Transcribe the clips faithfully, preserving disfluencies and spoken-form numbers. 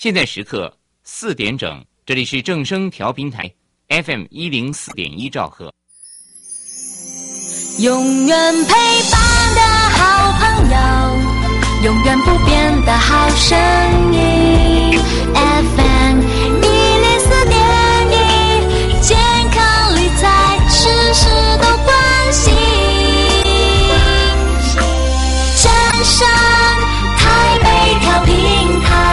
现在时刻四点整，这里是正声调频台 F M 一零四点一兆赫。 永远陪伴的好朋友，永远不变的好声音 F M 一零四点一，健康理财事事都关心。正声台北调频台，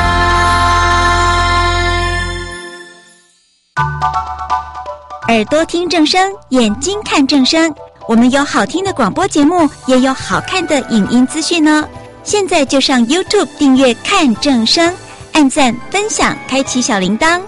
耳朵听正声，眼睛看正声。我们有好听的广播节目，也有好看的影音资讯哦。现在就上 YouTube 订阅看正声，按赞分享，开启小铃铛。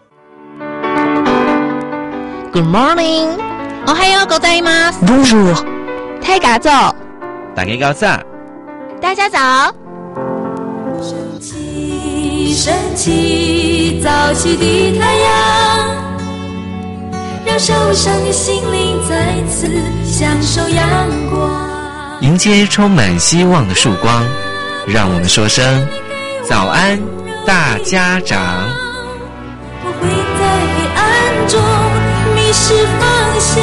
Good morning， おはようございます。 Bonjour， 大家早， 大家早， 大家早。 升起，升起，早起的太阳，让手上的心灵再次享受阳光， 迎接充满希望的曙光。让我们说声早安，大家长。 我会在黑暗中迷失方向，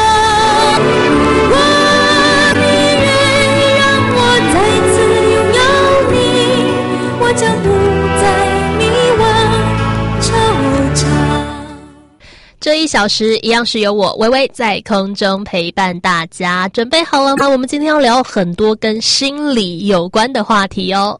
我的人让我再次拥有你，我将不再迷惘惆怅。 这一小时一样是由我微微在空中陪伴大家，准备好了吗？我们今天要聊很多跟心理有关的话题哦。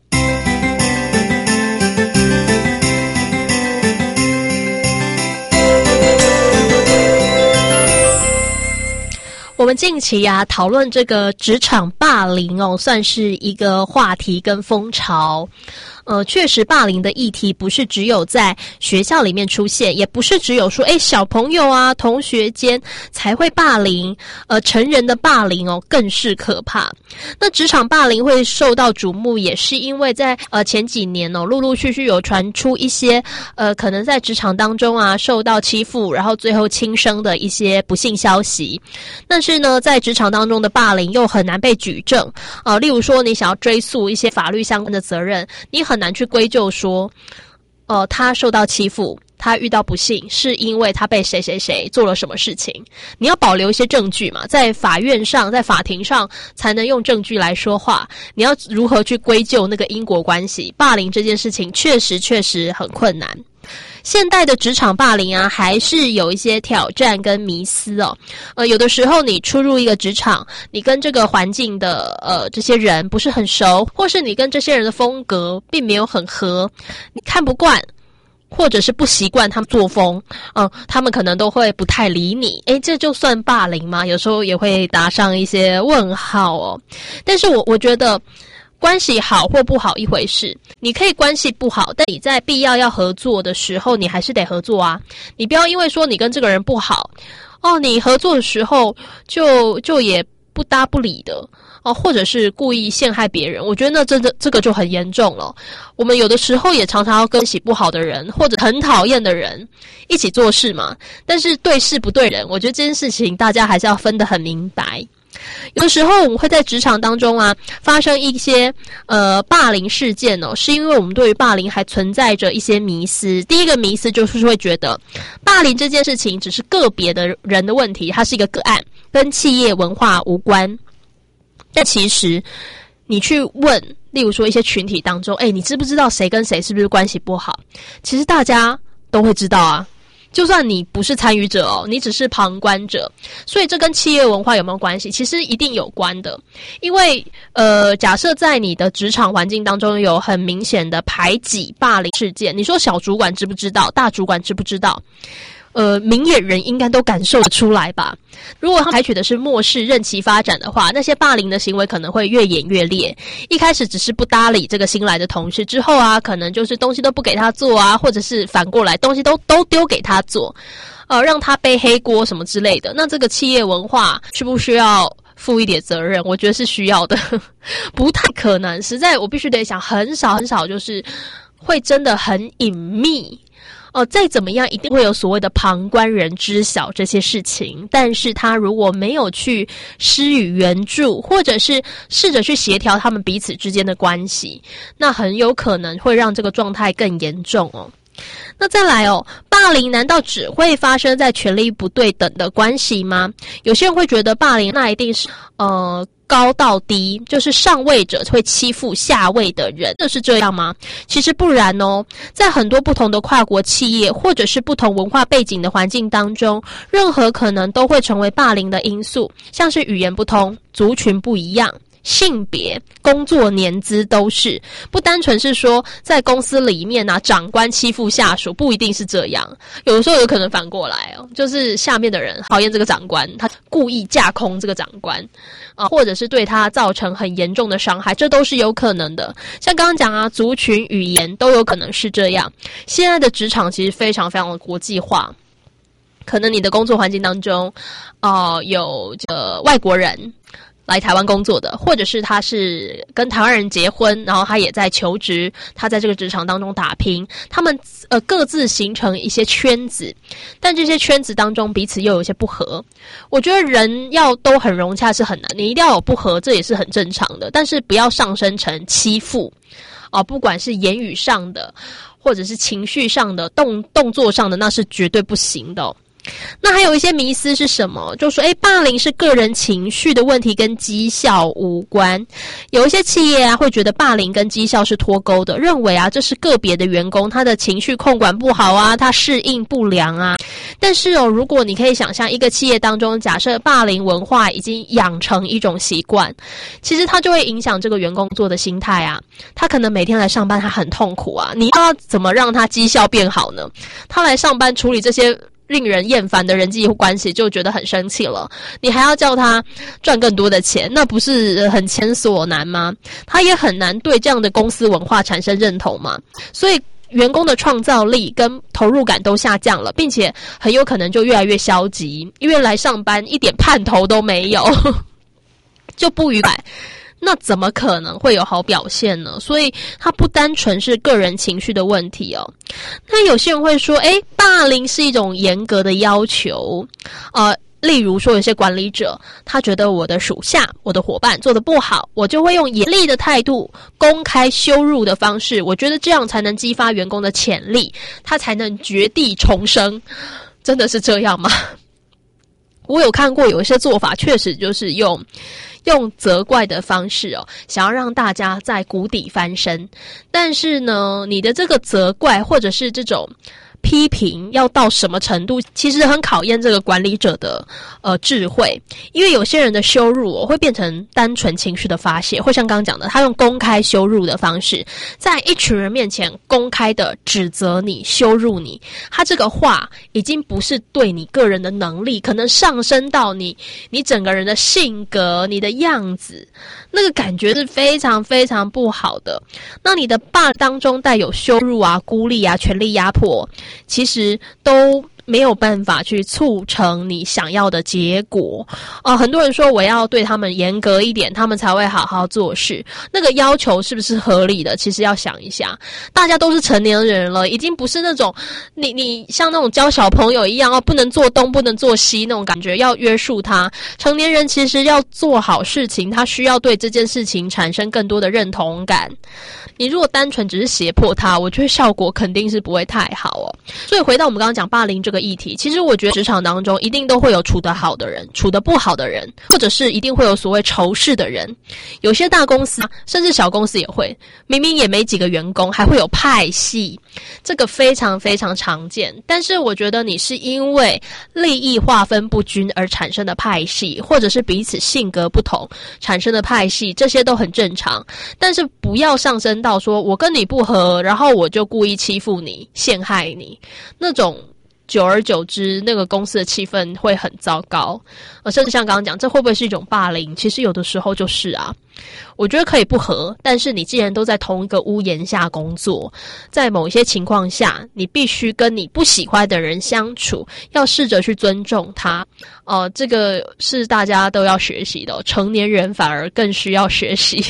我们近期啊讨论这个职场霸凌哦，算是一个话题跟风潮。呃，确实霸凌的议题不是只有在学校里面出现，也不是只有说诶小朋友啊同学间才会霸凌，呃成人的霸凌哦更是可怕。那职场霸凌会受到瞩目，也是因为在呃前几年哦陆陆续续有传出一些呃可能在职场当中啊受到欺负，然后最后轻生的一些不幸消息。但是呢在职场当中的霸凌又很难被举证，呃例如说你想要追溯一些法律相关的责任，你很难去归咎说呃他受到欺负，他遇到不幸是因为他被谁谁谁做了什么事情。你要保留一些证据嘛，在法院上在法庭上才能用证据来说话，你要如何去归咎那个因果关系？霸凌这件事情确实确实很困难。现代的职场霸凌啊还是有一些挑战跟迷思哦。呃有的时候你初入一个职场，你跟这个环境的呃这些人不是很熟，或是你跟这些人的风格并没有很合，你看不惯或者是不习惯他们作风，嗯、呃，他们可能都会不太理你。诶，这就算霸凌吗？有时候也会打上一些问号哦。但是我我觉得关系好或不好一回事，你可以关系不好，但你在必要要合作的时候，你还是得合作啊。你不要因为说你跟这个人不好，哦，你合作的时候就就也不搭不理的。哦，或者是故意陷害别人，我觉得那真的这个就很严重了。我们有的时候也常常要跟关系不好的人或者很讨厌的人一起做事嘛，但是对事不对人，我觉得这件事情大家还是要分得很明白。有的时候我们会在职场当中啊发生一些呃霸凌事件哦，是因为我们对于霸凌还存在着一些迷思。第一个迷思就是会觉得霸凌这件事情只是个别的人的问题，它是一个个案，跟企业文化无关。但其实你去问例如说一些群体当中，诶，你知不知道谁跟谁是不是关系不好？其实大家都会知道啊，就算你不是参与者哦，你只是旁观者。所以这跟企业文化有没有关系？其实一定有关的。因为呃，假设在你的职场环境当中有很明显的排挤霸凌事件，你说小主管知不知道？大主管知不知道？呃，明眼人应该都感受得出来吧。如果他采取的是漠视任其发展的话，那些霸凌的行为可能会越演越烈。一开始只是不搭理这个新来的同事，之后啊可能就是东西都不给他做啊，或者是反过来东西都都丢给他做，呃让他背黑锅什么之类的。那这个企业文化需不需要负一点责任？我觉得是需要的。不太可能，实在我必须得想很少很少就是会真的很隐秘哦、呃，再怎么样一定会有所谓的旁观人知晓这些事情，但是他如果没有去施予援助，或者是试着去协调他们彼此之间的关系，那很有可能会让这个状态更严重哦。那再来哦，霸凌难道只会发生在权力不对等的关系吗？有些人会觉得霸凌那一定是呃高到低，就是上位者会欺负下位的人，这是这样吗？其实不然哦，在很多不同的跨国企业或者是不同文化背景的环境当中，任何可能都会成为霸凌的因素，像是语言不通、族群不一样、性别、工作年资都是，不单纯是说在公司里面啊，长官欺负下属，不一定是这样，有的时候有可能反过来哦，就是下面的人讨厌这个长官，他故意架空这个长官啊，或者是对他造成很严重的伤害，这都是有可能的。像刚刚讲啊，族群、语言都有可能是这样。现在的职场其实非常非常的国际化，可能你的工作环境当中，呃，有呃外国人来台湾工作的，或者是他是跟台湾人结婚，然后他也在求职，他在这个职场当中打拼，他们呃各自形成一些圈子，但这些圈子当中彼此又有一些不合。我觉得人要都很融洽是很难，你一定要有不合，这也是很正常的，但是不要上升成欺负啊，不管是言语上的，或者是情绪上的、动动作上的，那是绝对不行的哦。那还有一些迷思是什么？就说诶霸凌是个人情绪的问题，跟绩效无关。有一些企业啊会觉得霸凌跟绩效是脱钩的，认为啊这是个别的员工他的情绪控管不好啊，他适应不良啊。但是哦，如果你可以想象一个企业当中，假设霸凌文化已经养成一种习惯，其实它就会影响这个员工做的心态啊。他可能每天来上班他很痛苦啊，你要怎么让他绩效变好呢？他来上班处理这些令人厌烦的人际关系就觉得很生气了，你还要叫他赚更多的钱，那不是很千所难吗？他也很难对这样的公司文化产生认同嘛。所以员工的创造力跟投入感都下降了，并且很有可能就越来越消极，因为来上班一点盼头都没有就不愉快，那怎么可能会有好表现呢？所以它不单纯是个人情绪的问题哦。那有些人会说，诶，霸凌是一种严格的要求，呃，例如说有些管理者，他觉得我的属下、我的伙伴做得不好，我就会用严厉的态度、公开羞辱的方式，我觉得这样才能激发员工的潜力，他才能绝地重生。真的是这样吗？我有看过有一些做法，确实就是用用责怪的方式哦，想要让大家在谷底翻身。但是呢，你的这个责怪或者是这种批评要到什么程度，其实很考验这个管理者的呃智慧。因为有些人的羞辱哦，会变成单纯情绪的发泄，会像刚刚讲的，他用公开羞辱的方式，在一群人面前公开的指责你、羞辱你。他这个话已经不是对你个人的能力，可能上升到你你整个人的性格、你的样子，那个感觉是非常非常不好的。那你的霸当中带有羞辱啊、孤立啊、权力压迫，其实都没有办法去促成你想要的结果。呃，很多人说我要对他们严格一点，他们才会好好做事。那个要求是不是合理的？其实要想一下，大家都是成年人了，已经不是那种你你像那种教小朋友一样哦，不能做东不能做西那种感觉，要约束他。成年人其实要做好事情，他需要对这件事情产生更多的认同感。你如果单纯只是胁迫他，我觉得效果肯定是不会太好哦。所以回到我们刚刚讲霸凌这个议题，其实我觉得职场当中一定都会有处得好的人，处得不好的人，或者是一定会有所谓仇视的人。有些大公司甚至小公司也会，明明也没几个员工，还会有派系，这个非常非常常见。但是我觉得你是因为利益划分不均而产生的派系，或者是彼此性格不同产生的派系，这些都很正常。但是不要上升到说我跟你不合，然后我就故意欺负你、陷害你，那种久而久之那个公司的气氛会很糟糕。呃，甚至像刚刚讲，这会不会是一种霸凌？其实有的时候就是啊，我觉得可以不合，但是你既然都在同一个屋檐下工作，在某一些情况下，你必须跟你不喜欢的人相处，要试着去尊重他。呃，这个是大家都要学习的哦，成年人反而更需要学习。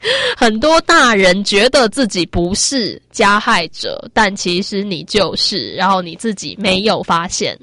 很多大人觉得自己不是加害者，但其实你就是，然后你自己没有发现。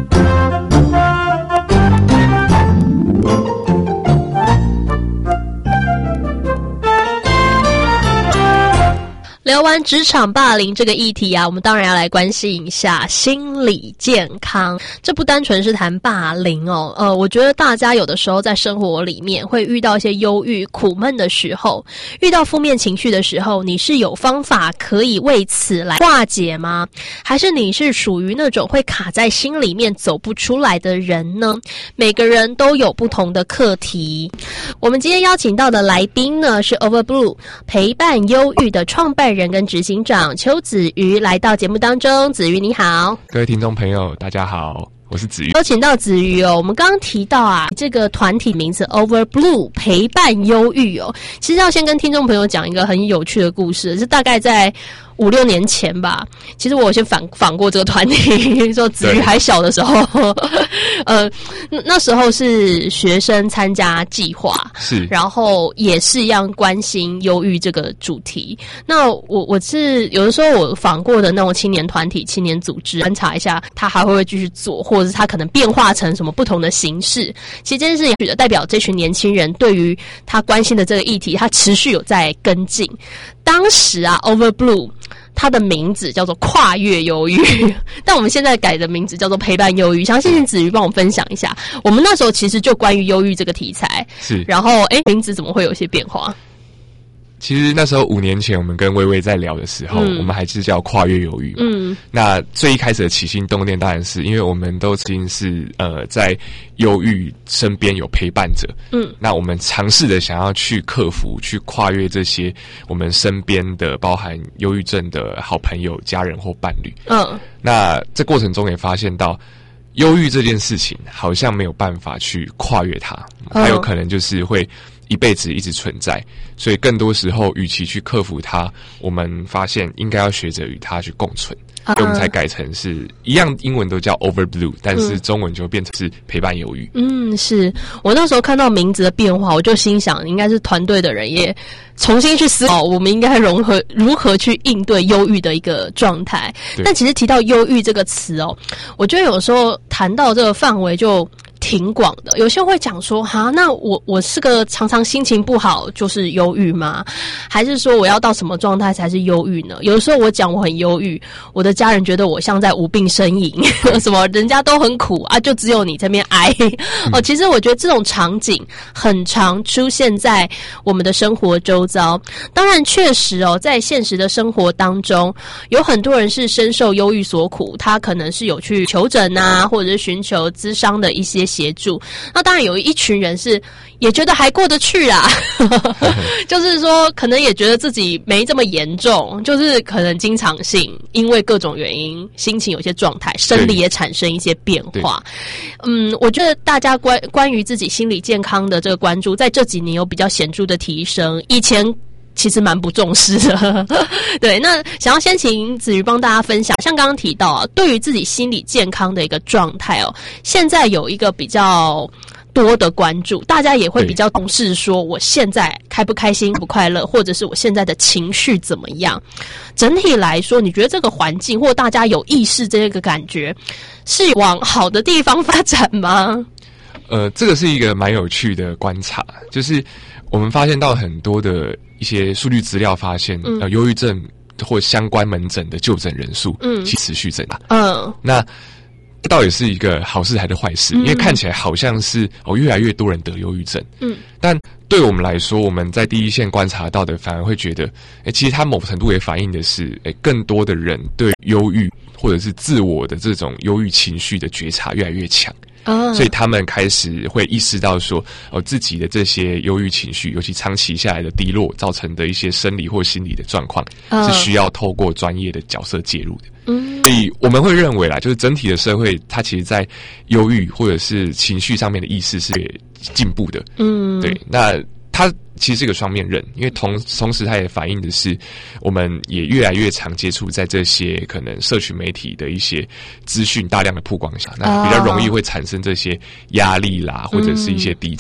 聊完职场霸凌这个议题啊，我们当然要来关心一下心理健康。这不单纯是谈霸凌哦，呃，我觉得大家有的时候在生活里面会遇到一些忧郁、苦闷的时候，遇到负面情绪的时候，你是有方法可以为此来化解吗？还是你是属于那种会卡在心里面走不出来的人呢？每个人都有不同的课题。我们今天邀请到的来宾呢，是 Overblue 陪伴忧郁的创办人跟执行长邱子瑜来到节目当中。子瑜你好。 各位听众朋友大家好，我是子瑜。 有请到子瑜哦，我们刚刚提到啊，这个团体名字 Overblue 陪伴忧郁哦，其实要先跟听众朋友讲一个很有趣的故事，是大概在五六年前吧，其实我有先访访过这个团体，说子瑜还小的时候，呃，那时候是学生参加计划， 是， 然后也是一样关心忧郁这个主题。那我我是有的时候我访过的那种青年团体、青年组织，观察一下他还会不会继续做，或者是他可能变化成什么不同的形式。其实这件事情代表这群年轻人对于他关心的这个议题，他持续有在跟进。当时啊 ，Overblue 它的名字叫做跨越忧郁，但我们现在改的名字叫做陪伴忧郁。想请子瑜帮我分享一下，我们那时候其实就关于忧郁这个题材， 是， 然后诶名字怎么会有一些变化？ 其实那时候五年前我们跟薇薇在聊的时候，嗯、我们还是叫跨越忧郁嘛。嗯，那最一开始的起心动念当然是因为我们都曾经是呃在忧郁身边有陪伴者，嗯，那我们尝试的想要去克服、去跨越这些我们身边的包含忧郁症的好朋友、家人或伴侣。嗯，那这过程中也发现到，忧郁这件事情好像没有办法去跨越它，它有可能就是会一辈子一直存在，所以更多时候与其去克服它，我们发现应该要学着与它去共存，所以我们才改成是一样，英文都叫 Overblue， 但是中文就变成是陪伴忧郁。嗯， 是我那时候看到名字的变化，我就心想应该是团队的人也重新去思考我们应该融合如何去应对忧郁的一个状态。但其实提到忧郁这个词哦，我觉得有时候谈到这个范围就挺广的，有些人会讲说哈，那我我是个常常心情不好就是忧郁吗？还是说我要到什么状态才是忧郁呢？有的时候我讲我很忧郁，我的家人觉得我像在无病呻吟，什么人家都很苦啊，就只有你这边哀。哦，其实我觉得这种场景很常出现在我们的生活周遭。当然确实哦，在现实的生活当中，有很多人是深受忧郁所苦，他可能是有去求诊啊，或者是寻求咨商的一些协助。那当然有一群人是也觉得还过得去啦就是说可能也觉得自己没这么严重，就是可能经常性因为各种原因心情有些状态，生理也产生一些变化。嗯，我觉得大家关关于自己心理健康的这个关注在这几年有比较显著的提升，以前其实蛮不重视的对，那想要先请子瑜帮大家分享，像刚刚提到啊，对于自己心理健康的一个状态哦，现在有一个比较多的关注，大家也会比较重视说我现在开不开心、不快乐，或者是我现在的情绪怎么样。整体来说，你觉得这个环境或大家有意识这个感觉是往好的地方发展吗？ 呃，这个是一个蛮有趣的观察，就是我们发现到很多的一些数据资料发现，嗯、呃，忧郁症或相关门诊的就诊人数，嗯，其持续增大。嗯，那到底是一个好事还是坏事？嗯、因为看起来好像是哦，越来越多人得忧郁症，嗯，但对我们来说，我们在第一线观察到的，反而会觉得，哎，其实它某程度也反映的是，哎，更多的人对忧郁或者是自我的这种忧郁情绪的觉察越来越强。Oh. 所以他们开始会意识到说，哦，自己的这些忧郁情绪，尤其长期下来的低落造成的一些生理或心理的状况， oh. 是需要透过专业的角色介入的。嗯，所以我们会认为啦，就是整体的社会，它其实在忧郁或者是情绪上面的意识是进步的。嗯，对，那它其实是一个双面刃，因为同同时它也反映的是，我们也越来越常接触在这些可能社群媒体的一些资讯大量的曝光下，那比较容易会产生这些压力啦，或者是一些低潮。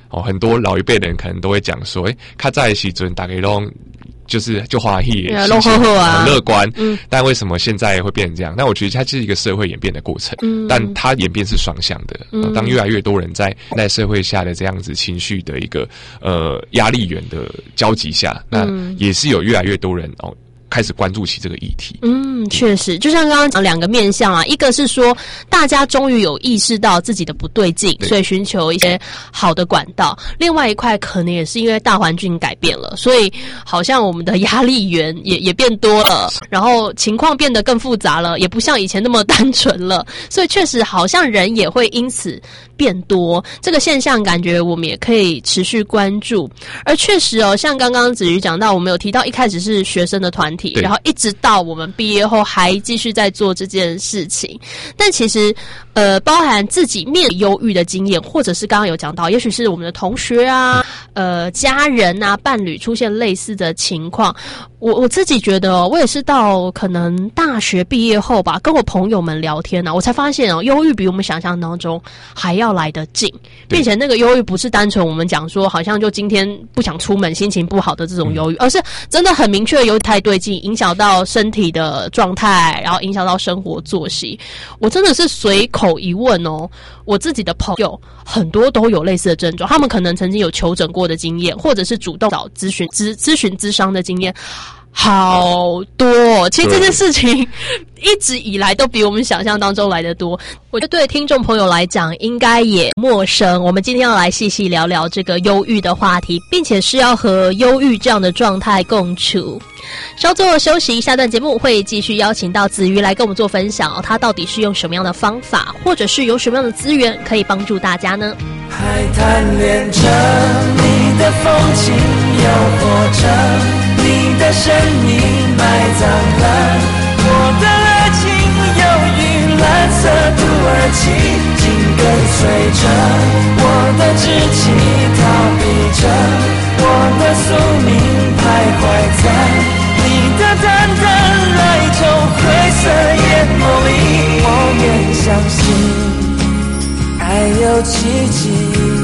哦，很多老一辈的人可能都会讲说，诶，他在时阵大家都就是就欢喜， 乐呵呵啊， 很乐观。 嗯， 但为什么现在会变成这样？那我觉得它是一个社会演变的过程，嗯，但它演变是双向的。嗯，哦，当越来越多人在在社会下的这样子情绪的一个呃压力源的交集下，那也是有越来越多人哦。开始关注起这个议题。 嗯，确实，就像刚刚讲两个面向啊，一个是说大家终于有意识到自己的不对劲，所以寻求一些好的管道；另外一块可能也是因为大环境改变了，所以好像我们的压力源也也变多了，然后情况变得更复杂了，也不像以前那么单纯了，所以确实好像人也会因此变多，这个现象感觉我们也可以持续关注。而确实哦，像刚刚子瑜讲到，我们有提到一开始是学生的团体，然后一直到我们毕业后还继续在做这件事情。但其实呃，包含自己面临忧郁的经验，或者是刚刚有讲到，也许是我们的同学啊、呃家人啊、伴侣出现类似的情况。我我自己觉得哦，我也是到可能大学毕业后吧，跟我朋友们聊天啊，我才发现哦，忧郁比我们想象当中还要来得近，并且那个忧郁不是单纯我们讲说好像就今天不想出门、心情不好的这种忧郁，嗯，而是真的很明确的忧郁太对劲，影响到身体的状态，然后影响到生活作息。我真的是随口一问哦，我自己的朋友很多都有类似的症状，他们可能曾经有求诊过的经验，或者是主动找咨询咨咨询咨商的经验。好多哦，其实这件事情一直以来都比我们想象当中来得多。我觉得对听众朋友来讲应该也陌生。我们今天要来细细聊聊这个忧郁的话题，并且是要和忧郁这样的状态共处。稍作休息，下段节目会继续邀请到子瑜来跟我们做分享，哦，他到底是用什么样的方法，或者是有什么样的资源可以帮助大家呢？ 还贪恋着你的风情，诱惑着你的神秘，埋葬了我的热情，忧郁蓝色土耳其紧跟随着我的志气，逃避着我的宿命，徘徊在你的淡淡哀愁灰色眼眸里，我愿相信爱有奇迹。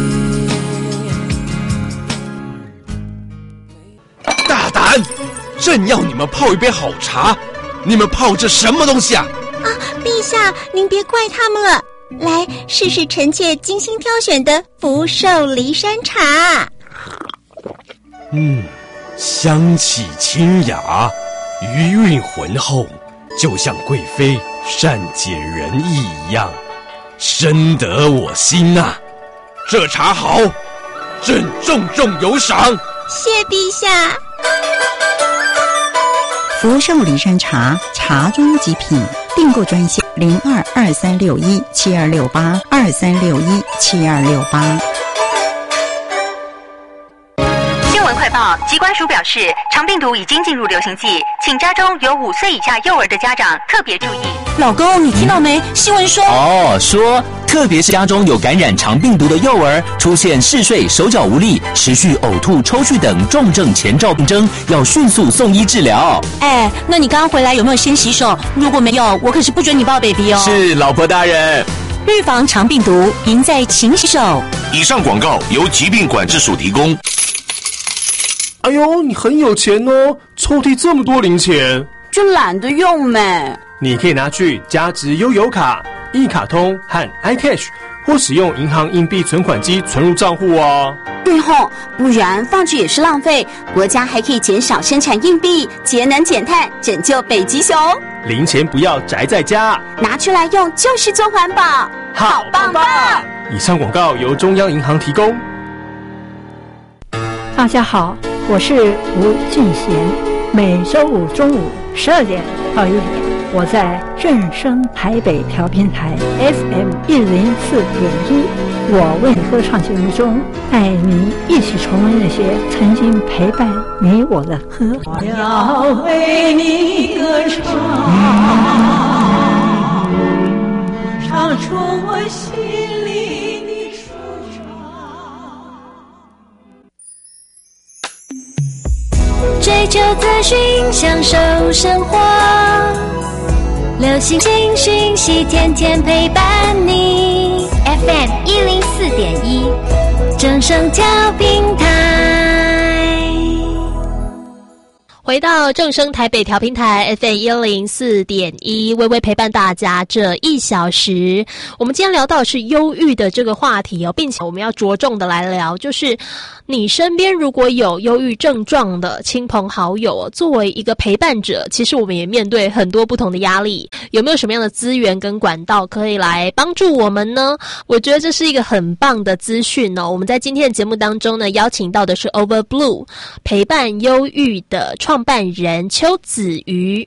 大胆！朕要你们泡一杯好茶，你们泡这什么东西啊？ 啊，陛下，您别怪他们了。来，试试臣妾精心挑选的福寿梨山茶。 嗯，香气清雅，余韵浑厚，就像贵妃善解人意一样，深得我心啊！这茶好，朕重重有赏。 谢陛下。 福寿梨山茶，茶中极品，订购专线零二二三六一七二六八二三六一七二六八。 新闻快报，疾管署表示，肠病毒已经进入流行季，请家中有五岁以下幼儿的家长特别注意。 老公，你听到没？新闻说哦，说特别是家中有感染肠病毒的幼儿，出现嗜睡、手脚无力、持续呕吐、抽搐等重症前兆病征，要迅速送医治疗。 哎，那你刚刚回来有没有先洗手？如果没有，我可是不准你抱 baby 哦。 是，老婆大人。 预防肠病毒，赢在勤洗手。 以上广告由疾病管制署提供。 哎呦，你很有钱哦，抽屉这么多零钱。 就懒得用呗。 你可以拿去加值悠游卡、一卡通和 iCash， 或使用银行硬币存款机存入账户哦。 对吼，不然放置也是浪费。国家还可以减少生产硬币，节能减碳，拯救北极熊。 零钱不要宅在家， 拿出来用就是做环保，好棒棒！ 以上广告由中央银行提供。 大家好，我是吴俊贤。每周五中午十二点到一点，我在正声台北调频台 F M 一零四点一，我为你歌唱节目中，带您一起重温那些曾经陪伴你我的歌。我要为你歌唱，唱出我心里的舒畅。 追求资讯，享受生活，流行新讯息，天天陪伴你。F M 一零四点一，正声调频台。 回到正声台北调频台 F M 一零四点一，微微陪伴大家这一小时。我们今天聊到的是忧郁的这个话题哦，并且我们要着重的来聊，就是你身边如果有忧郁症状的亲朋好友，作为一个陪伴者，其实我们也面对很多不同的压力，有没有什么样的资源跟管道可以来帮助我们呢？我觉得这是一个很棒的资讯哦。我们在今天的节目当中呢，邀请到的是 Overblue 陪伴忧郁的创办人邱子瑜。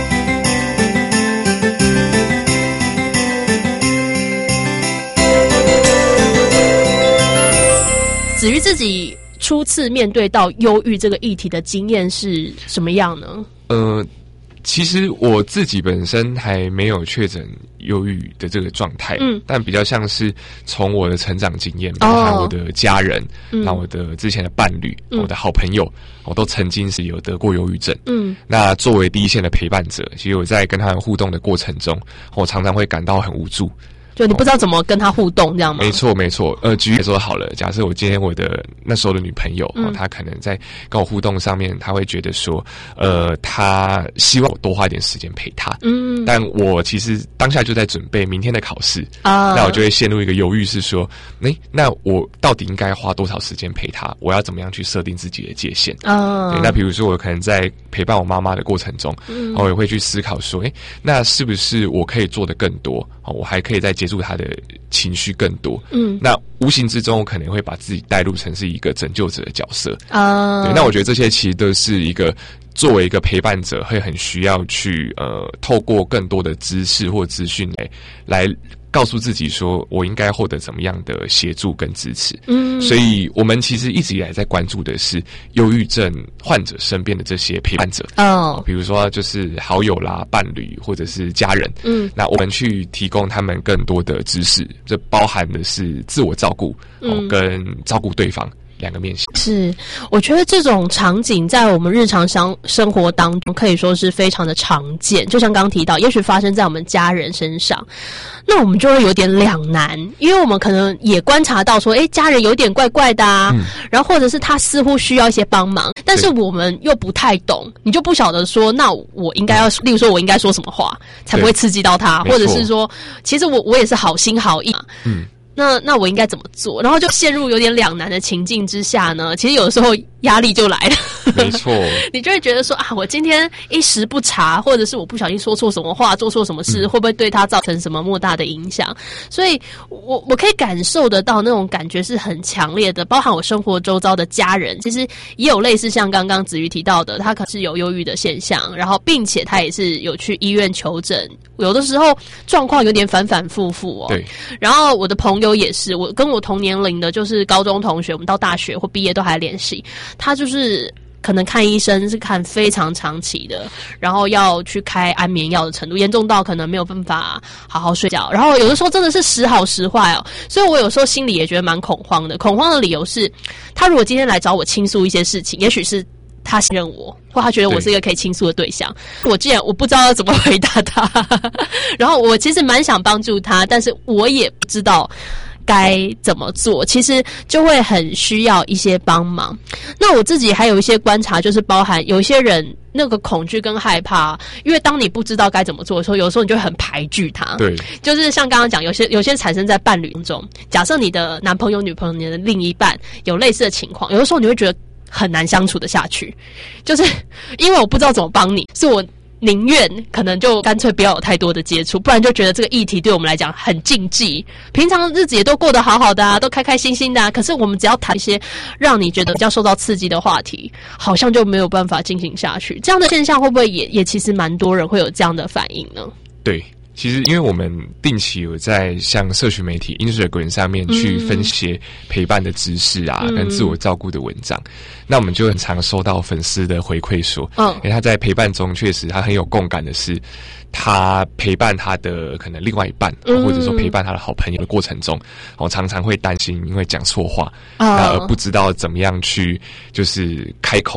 子瑜自己初次面对到忧郁这个议题的经验是什么样呢？ 呃，其实我自己本身还没有确诊忧郁的这个状态，嗯，但比较像是从我的成长经验，包含我的家人，嗯，那我的之前的伴侣，嗯，我的好朋友，我都曾经是有得过忧郁症，嗯，那作为第一线的陪伴者，其实我在跟他们互动的过程中，我常常会感到很无助。 就你不知道怎么跟他互动，这样吗？ 没错，没错。呃，举例说好了，假设我今天我的那时候的女朋友，嗯，哦，她可能在跟我互动上面，她会觉得说，呃，她希望我多花一点时间陪她，嗯，但我其实当下就在准备明天的考试啊，那我就会陷入一个犹豫，是说，诶，那我到底应该花多少时间陪她？我要怎么样去设定自己的界限啊？对，那比如说我可能在陪伴我妈妈的过程中，嗯，我也会去思考说，诶，那是不是我可以做得更多？哦，我还可以再接住他的情绪更多，嗯，那无形之中我可能会把自己带入成是一个拯救者的角色啊。对，那我觉得这些其实都是一个作为一个陪伴者会很需要去呃透过更多的知识或资讯来来告诉自己说我应该获得怎么样的协助跟支持。嗯，所以我们其实一直以来在关注的是忧郁症患者身边的这些陪伴者哦，比如说就是好友啦、伴侣或者是家人。嗯，那我们去提供他们更多的知识，这包含的是自我照顾哦，嗯，跟照顾对方。两个面向是，我觉得这种场景在我们日常生生活当中可以说是非常的常见。就像刚刚提到，也许发生在我们家人身上，那我们就会有点两难，因为我们可能也观察到说，诶，家人有点怪怪的啊，嗯，然后或者是他似乎需要一些帮忙，但是我们又不太懂，你就不晓得说，那我应该要，例如说我应该说什么话才不会刺激到他，或者是说，其实我我也是好心好意嘛，嗯。那那我应该怎么做？然后就陷入有点两难的情境之下呢，其实有的时候压力就来了。 没错，你就会觉得说啊，我今天一时不察，或者是我不小心说错什么话，做错什么事，嗯，会不会对他造成什么莫大的影响？所以我我可以感受得到那种感觉是很强烈的，包含我生活周遭的家人，其实也有类似像刚刚子瑜提到的，他可是有忧郁的现象，然后并且他也是有去医院求诊，有的时候状况有点反反复复哦。 对， 然后我的朋友也是，我跟我同年龄的，就是高中同学，我们到大学或毕业都还联系，他就是可能看医生是看非常长期的，然后要去开安眠药的程度，严重到可能没有办法好好睡觉，然后有的时候真的是时好时坏哦，所以我有时候心里也觉得蛮恐慌的。恐慌的理由是，他如果今天来找我倾诉一些事情，也许是他信任我，或他觉得我是一个可以倾诉的对象，我既然我不知道要怎么回答他，然后我其实蛮想帮助他，但是我也不知道该怎么做，其实就会很需要一些帮忙。那我自己还有一些观察，就是包含有一些人那个恐惧跟害怕，因为当你不知道该怎么做的时候，有时候你就会很排拒他。 对， 就是像刚刚讲，有些有些产生在伴侣中，假设你的男朋友、女朋友、你的另一半有类似的情况，有的时候你会觉得很难相处的下去，就是因为我不知道怎么帮你，所以我宁愿可能就干脆不要有太多的接触，不然就觉得这个议题对我们来讲很禁忌。平常日子也都过得好好的啊，都开开心心的啊，可是我们只要谈一些让你觉得比较受到刺激的话题，好像就没有办法进行下去。这样的现象会不会也也其实蛮多人会有这样的反应呢？ 对。其实，因为我们定期有在像社群媒体 Instagram 上面去分析陪伴的知识啊，嗯、跟自我照顾的文章，那我们就很常收到粉丝的回馈说，嗯，因为他在陪伴中确实他很有共感的是，他陪伴他的可能另外一半，嗯、或者说陪伴他的好朋友的过程中，我常常会担心因为讲错话，那、嗯、而不知道怎么样去就是开口。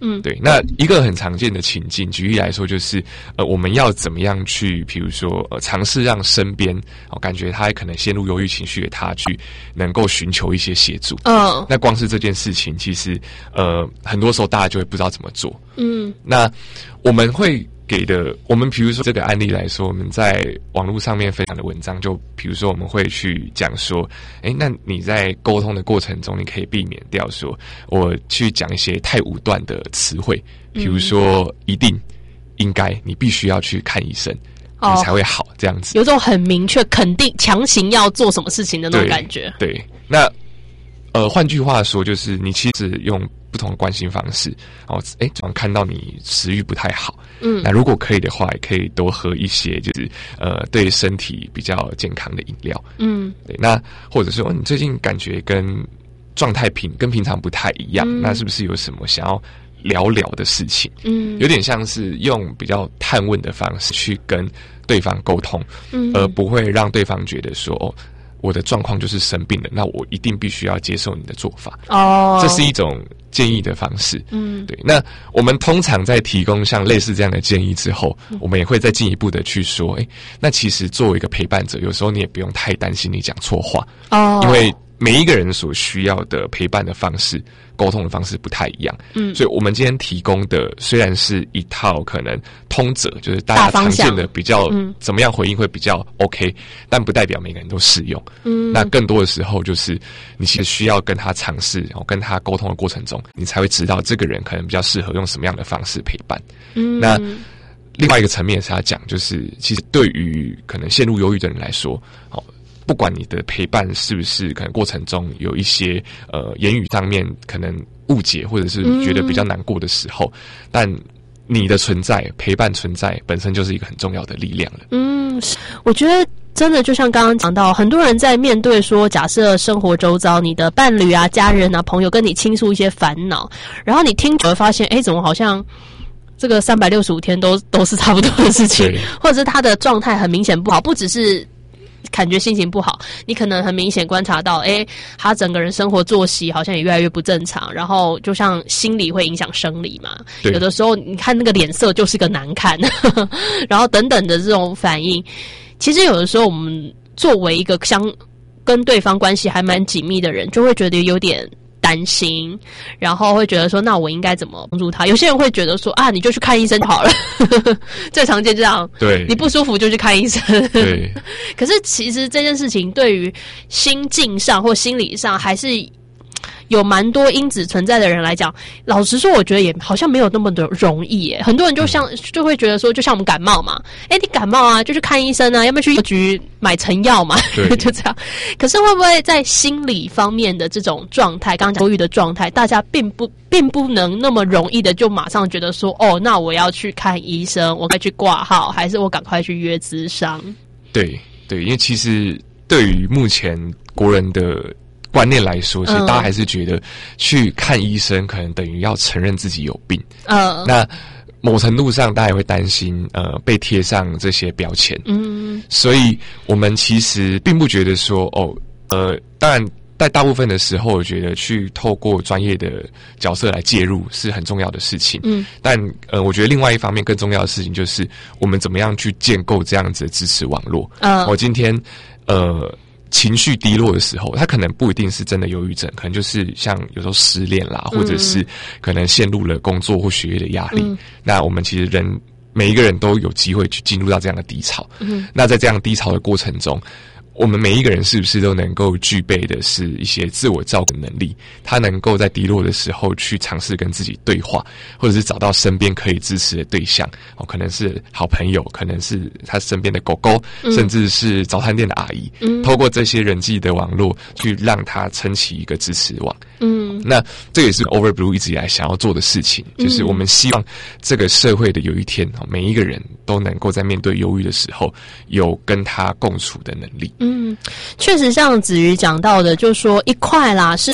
嗯， 对。那一个很常见的情境，举例来说，就是呃，我们要怎么样去，比如说呃，尝试让身边哦，感觉他可能陷入忧郁情绪的他，去能够寻求一些协助。 嗯， 那光是这件事情，其实呃，很多时候大家就会不知道怎么做。 嗯， 那我们会给的，我们比如说这个案例来说，我们在网络上面分享的文章，就比如说我们会去讲说，诶，那你在沟通的过程中，你可以避免掉说我去讲一些太武断的词汇，比如说一定、应该，你必须要去看医生，你才会好，这样子。 有种很明确、肯定、强行要做什么事情的那种感觉。 对，对那呃，换句话说，就是你其实用不同的关心方式，哦，哎，总看到你食欲不太好，嗯，那如果可以的话，也可以多喝一些就是呃对身体比较健康的饮料，嗯，对，那或者说、哦、你最近感觉跟状态平跟平常不太一样，嗯、那是不是有什么想要聊聊的事情？嗯，有点像是用比较探问的方式去跟对方沟通，嗯，而不会让对方觉得说哦。我的状况就是生病了，那我一定必须要接受你的做法。哦，这是一种建议的方式。嗯，对。那我们通常在提供像类似这样的建议之后，嗯、我们也会再进一步的去说，哎，那其实作为一个陪伴者，有时候你也不用太担心你讲错话。哦，因为每一个人所需要的陪伴的方式、沟通的方式不太一样。嗯，所以我们今天提供的虽然是一套可能通则，就是大家常见的比较怎么样回应会比较 OK， 但不代表每个人都适用。嗯，那更多的时候就是你其实需要跟他尝试，然后跟他沟通的过程中，你才会知道这个人可能比较适合用什么样的方式陪伴。嗯，那另外一个层面是他讲，就是其实对于可能陷入忧郁的人来说，哦。不管你的陪伴是不是可能过程中有一些呃言语上面可能误解或者是觉得比较难过的时候，嗯、但你的存在陪伴存在本身就是一个很重要的力量了。嗯， 我觉得真的就像刚刚讲到，很多人在面对说假设生活周遭你的伴侣啊、家人啊、朋友跟你倾诉一些烦恼，然后你听久了发现，哎，怎么好像这个三百六十五天都都是差不多的事情，或者是他的状态很明显不好，不只是感觉心情不好，你可能很明显观察到，诶，他整个人生活作息好像也越来越不正常，然后就像心理会影响生理嘛，有的时候你看那个脸色就是个难看，呵呵然后等等的这种反应，其实有的时候我们作为一个相跟对方关系还蛮紧密的人，就会觉得有点担心，然后会觉得说，那我应该怎么帮助他？有些人会觉得说，啊，你就去看医生就好了，最常见这样。对，你不舒服就去看医生。对。可是其实这件事情对于心境上或心理上，还是有蛮多因子存在的人来讲，老实说，我觉得也好像没有那么的容易耶。很多人就像就会觉得说，就像我们感冒嘛，哎，你感冒啊，就去看医生啊，要不要去药局买成药嘛？就这样。可是会不会在心理方面的这种状态，刚刚讲忧郁的状态，大家并不并不能那么容易的就马上觉得说，哦，那我要去看医生，我该去挂号，还是我赶快去约咨商？对对，因为其实对于目前国人的观念来说，其实大家还是觉得去看医生可能等于要承认自己有病。嗯，那某程度上大家也会担心呃被贴上这些标签。嗯，所以我们其实并不觉得说哦呃，当然在大部分的时候，我觉得去透过专业的角色来介入是很重要的事情。嗯，但呃，我觉得另外一方面更重要的事情就是我们怎么样去建构这样子的支持网络。嗯，我今天呃。情绪低落的时候，他可能不一定是真的忧郁症，可能就是像有时候失恋啦，或者是可能陷入了工作或学业的压力。嗯、那我们其实人每一个人都有机会去进入到这样的低潮。嗯、那在这样低潮的过程中，我们每一个人是不是都能够具备的是一些自我照顾能力？他能够在低落的时候去尝试跟自己对话，或者是找到身边可以支持的对象，哦，可能是好朋友，可能是他身边的狗狗，嗯、甚至是早餐店的阿姨。嗯、透过这些人际的网络，去让他撑起一个支持网。嗯，那这也是 Overblue 一直以来想要做的事情，嗯、就是我们希望这个社会的有一天，每一个人都能够在面对忧郁的时候，有跟他共处的能力。嗯，确实像子瑜讲到的，就是说一块啦，是说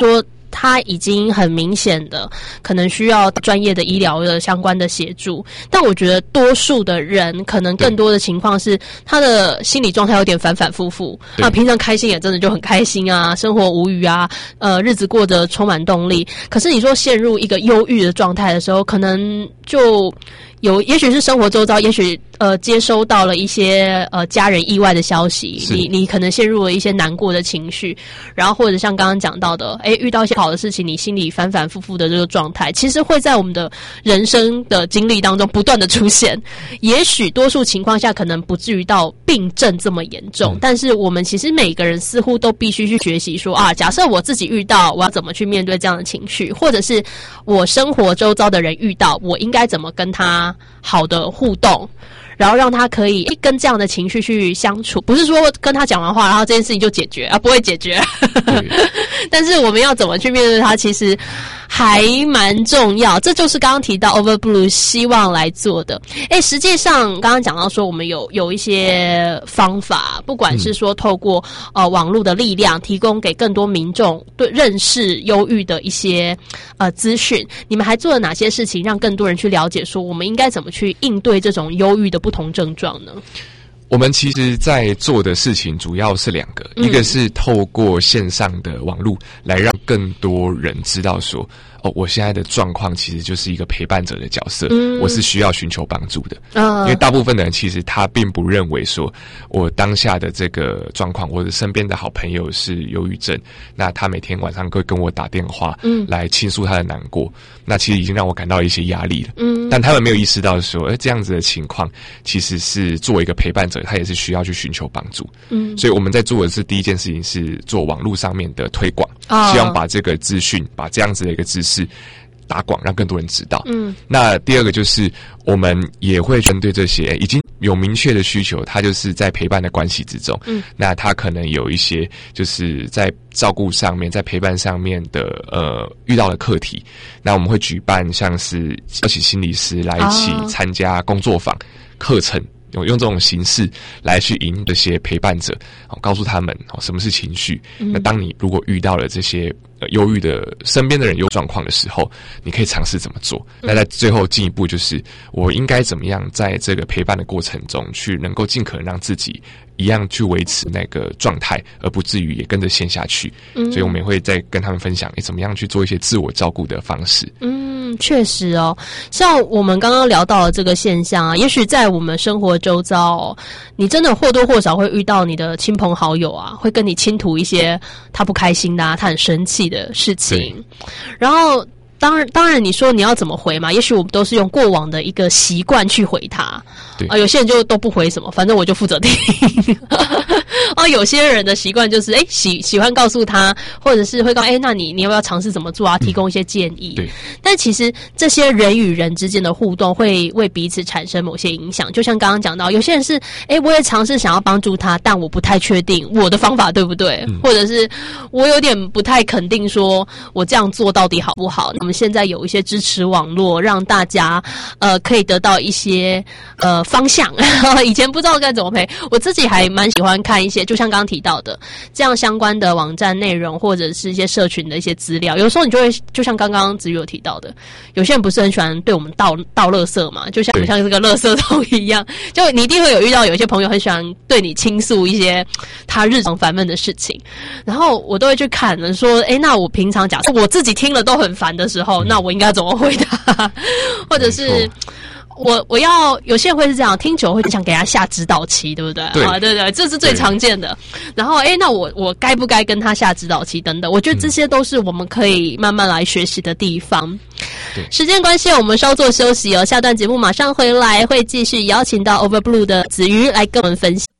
他已经很明显的可能需要专业的医疗的相关的协助，但我觉得多数的人可能更多的情况是他的心理状态有点反反复复啊，平常开心也真的就很开心啊，生活无虞啊，呃，日子过得充满动力。可是你说陷入一个忧郁的状态的时候，可能就有，也许是生活周遭，也许呃接收到了一些呃家人意外的消息，你你可能陷入了一些难过的情绪，然后或者像刚刚讲到的，诶，遇到一些好的事情，你心里反反复复的这个状态，其实会在我们的人生的经历当中不断的出现。也许多数情况下可能不至于到病症这么严重，嗯、但是我们其实每个人似乎都必须去学习说啊，假设我自己遇到，我要怎么去面对这样的情绪，或者是我生活周遭的人遇到，我应该怎么跟他好的互动，然后让他可以跟这样的情绪去相处，不是说跟他讲完话然后这件事情就解决啊，不会解决但是我们要怎么去面对它其实还蛮重要，这就是刚刚提到 Overblue 希望来做的。诶，实际上刚刚讲到说我们有有一些方法，不管是说透过呃网络的力量提供给更多民众对认识忧郁的一些呃资讯，你们还做了哪些事情让更多人去了解说我们应该怎么去应对这种忧郁的不同症状呢？ 我们其实在做的事情主要是两个，嗯、一个是透过线上的网络来让更多人知道说，哦，我现在的状况其实就是一个陪伴者的角色，嗯、我是需要寻求帮助的。嗯、因为大部分的人其实他并不认为说我当下的这个状况，我的身边的好朋友是忧郁症，那他每天晚上会跟我打电话，嗯，来倾诉他的难过，那其实已经让我感到一些压力了。嗯，但他们没有意识到说，哎，这样子的情况其实是作为一个陪伴者，他也是需要去寻求帮助。嗯，所以我们在做的是第一件事情是做网络上面的推广，哦、希望把这个资讯，把这样子的一个知识是打广，让更多人知道。嗯，那第二个就是我们也会针对这些已经有明确的需求，他就是在陪伴的关系之中，嗯，那他可能有一些就是在照顾上面，在陪伴上面的呃遇到的课题，那我们会举办像是邀请心理师来一起参加工作坊、课程。用用这种形式来去引这些陪伴者，哦，告诉他们哦什么是情绪。嗯、那当你如果遇到了这些呃忧郁的身边的人有状况的时候，你可以尝试怎么做。嗯、那在最后进一步就是我应该怎么样在这个陪伴的过程中去能够尽可能让自己一样去维持那个状态，而不至于也跟着陷下去。嗯、所以我们也会再跟他们分享，诶，怎么样去做一些自我照顾的方式。 嗯，确实哦，像我们刚刚聊到的这个现象啊，也许在我们生活周遭，哦，你真的或多或少会遇到你的亲朋好友啊，会跟你倾吐一些他不开心的啊，他很生气的事情，然后。当然，当然，你说你要怎么回嘛？也许我们都是用过往的一个习惯去回他，对啊，有些人就都不回什么，反正我就负责听。啊，有些人的习惯就是，哎，喜喜欢告诉他，或者是会告，哎，那你你要不要尝试怎么做啊？提供一些建议。嗯、对。但其实这些人与人之间的互动会为彼此产生某些影响，就像刚刚讲到，有些人是，哎，我也尝试想要帮助他，但我不太确定我的方法对不对，嗯、或者是我有点不太肯定，说我这样做到底好不好？我们现在有一些支持网络，让大家呃可以得到一些呃方向。以前不知道该怎么陪，我自己还蛮喜欢看一些，就像刚刚提到的这样相关的网站内容，或者是一些社群的一些资料。有时候你就会，就像刚刚子瑜有提到的，有些人不是很喜欢对我们倒倒垃圾嘛，就像像这个垃圾桶一样，就你一定会有遇到有一些朋友很喜欢对你倾诉一些他日常烦闷的事情，然后我都会去看了说，哎，那我平常假设我自己听了都很烦的时候，那我应该怎么回答？或者是我我要有些人会是这样，听久会想给他下指导棋，对不对？对啊，对对，这是最常见的。然后，哎，那我我该不该跟他下指导棋等等？我觉得这些都是我们可以慢慢来学习的地方。时间关系，我们稍作休息哦。下段节目马上回来，会继续邀请到 Overblue 的子瑜来跟我们分享。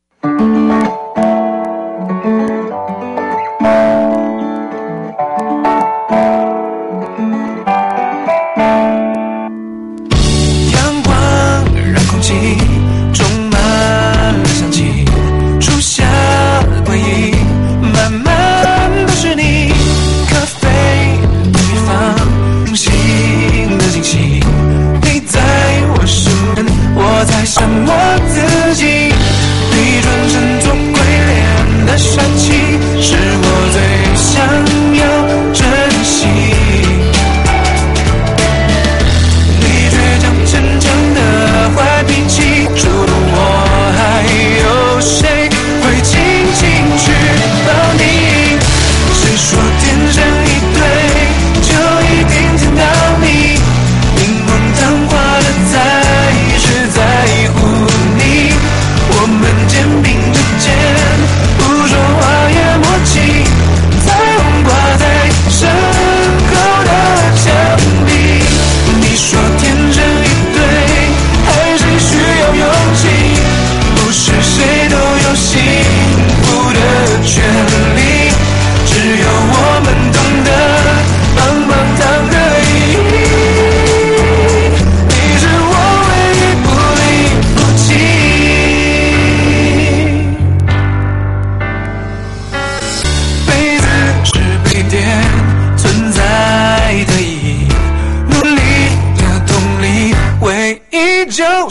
充满了香气，初夏的回忆，慢慢都是你。咖啡的配方，用心的惊喜，你在我身边，我在想我自己。你转身走过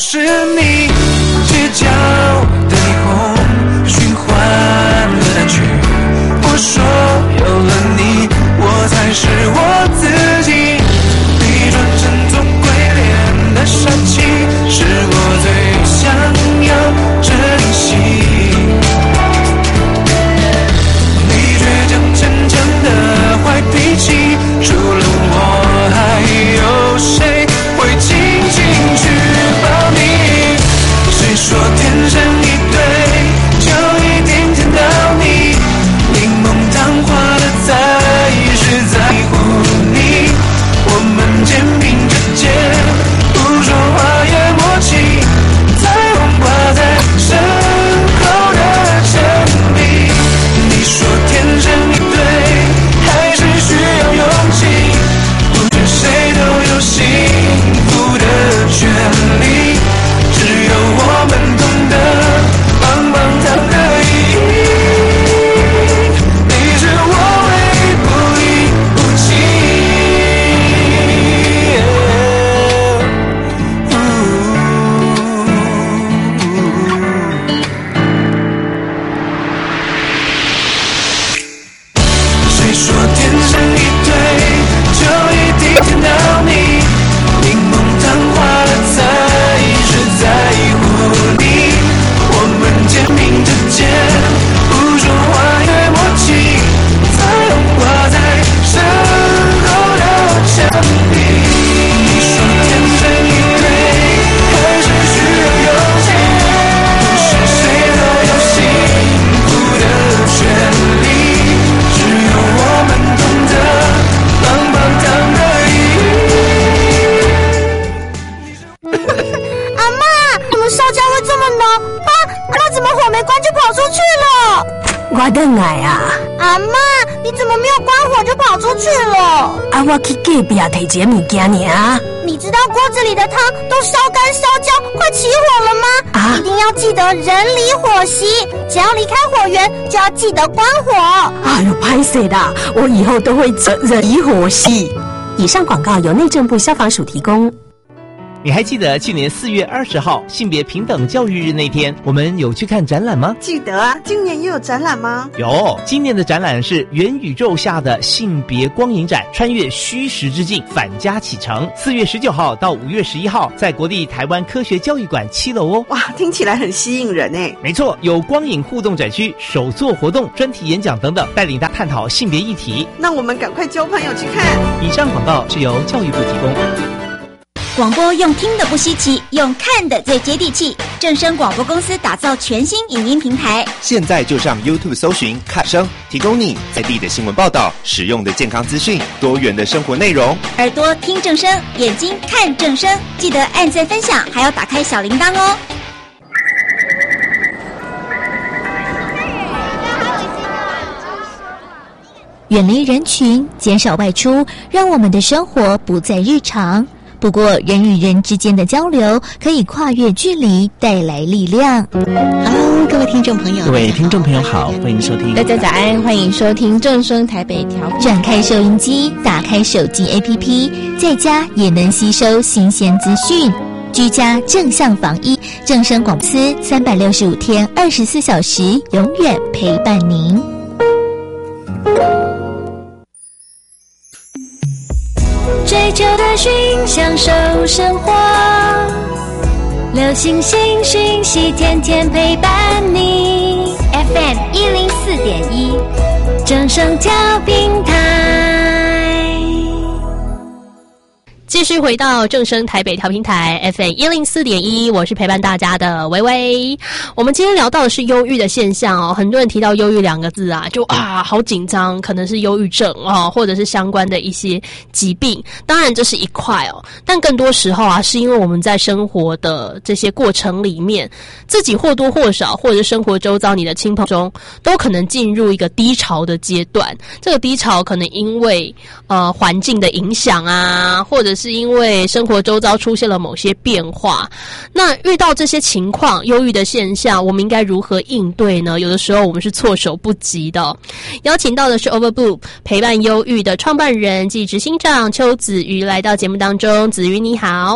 是你街角的霓虹循环的单曲。我说有了你，我才是我自己。你转身做鬼脸的杀气，是我最想要珍惜。你倔强逞强的坏脾气，除了我还有谁会紧紧去抱你？谁说天生一对就一定见到你？柠檬糖化的在意是在乎你，我们肩并着肩，不说话也默契，彩虹挂在身后的墙壁。你说天生一对还是需要勇气，不是谁都有幸福的权利，只有我们懂得棒棒糖的意义。你是我唯一不离不弃。谁说天生一对就一定见到你？柠檬糖化的在意是在乎你，我们肩并着肩，不说话也默契，彩虹挂在身后的墙壁。你说天生一对还是需要勇气，不是谁都有幸福的权利，只有我们懂得棒棒糖的意义。 阿嬷，你们烧焦会这么浓啊？那怎么火没关就跑出去了？ 我等来啊！ 阿嬷，你怎么没有关火就跑出去了？ 啊，我去隔壁摕一个物件尔。 你知道锅子里的汤都烧干烧焦，快起火了吗？啊！一定要记得人离火熄，只要离开火源就要记得关火。 哎呦，拍谁的？我以后都会人离火熄。以上广告由内政部消防署提供。 你还记得去年四月二十号性别平等教育日那天，我们有去看展览吗？ 记得啊，今年也有展览吗？ 有，今年的展览是元宇宙下的性别光影展，穿越虚实之境，返家启程。四月十九号到五月十一号，在国立台湾科学教育馆七楼哦。 哇，听起来很吸引人诶。 没错，有光影互动展区、手作活动、专题演讲等等，带领大家探讨性别议题。 那我们赶快交朋友去看。 以上广告是由教育部提供。 广播用听的不稀奇，用看的最接地气。正声广播公司打造全新影音平台， 现在就上 YouTube 搜寻看声，提供你在地的新闻报道、实用的健康资讯、多元的生活内容。 耳朵听正声，眼睛看正声，记得按赞分享，还要打开小铃铛哦。 远离人群，减少外出，让我们的生活不再日常。不过，人与人之间的交流可以跨越距离，带来力量。 Hello， 各位听众朋友， 各位听众朋友好，欢迎收听。 大家早安，欢迎收听正声台北调频。 转开收音机，打开手机 A P P， 在家也能吸收新鲜资讯。居家正向防疫，正声广播司三百六十五天，二十四小时，永远陪伴您。 追求的讯，享受生活，流星星讯息，天天陪伴你。F M 一零四点一，正声调频台。 继续回到正声台北调频台 F M 一零四点一，我是陪伴大家的微微。我们今天聊到的是忧郁的现象哦，很多人提到忧郁两个字啊，就啊好紧张，可能是忧郁症哦，或者是相关的一些疾病。当然这是一块哦，但更多时候啊，是因为我们在生活的这些过程里面，自己或多或少，或者生活周遭你的亲朋中，都可能进入一个低潮的阶段。这个低潮可能因为呃环境的影响啊，或者是因为生活周遭出现了某些变化。那遇到这些情况，忧郁的现象，我们应该如何应对呢？有的时候我们是措手不及的。邀请到的是 Overblue 陪伴忧郁的创办人暨执行长邱子瑜来到节目当中。子瑜你好。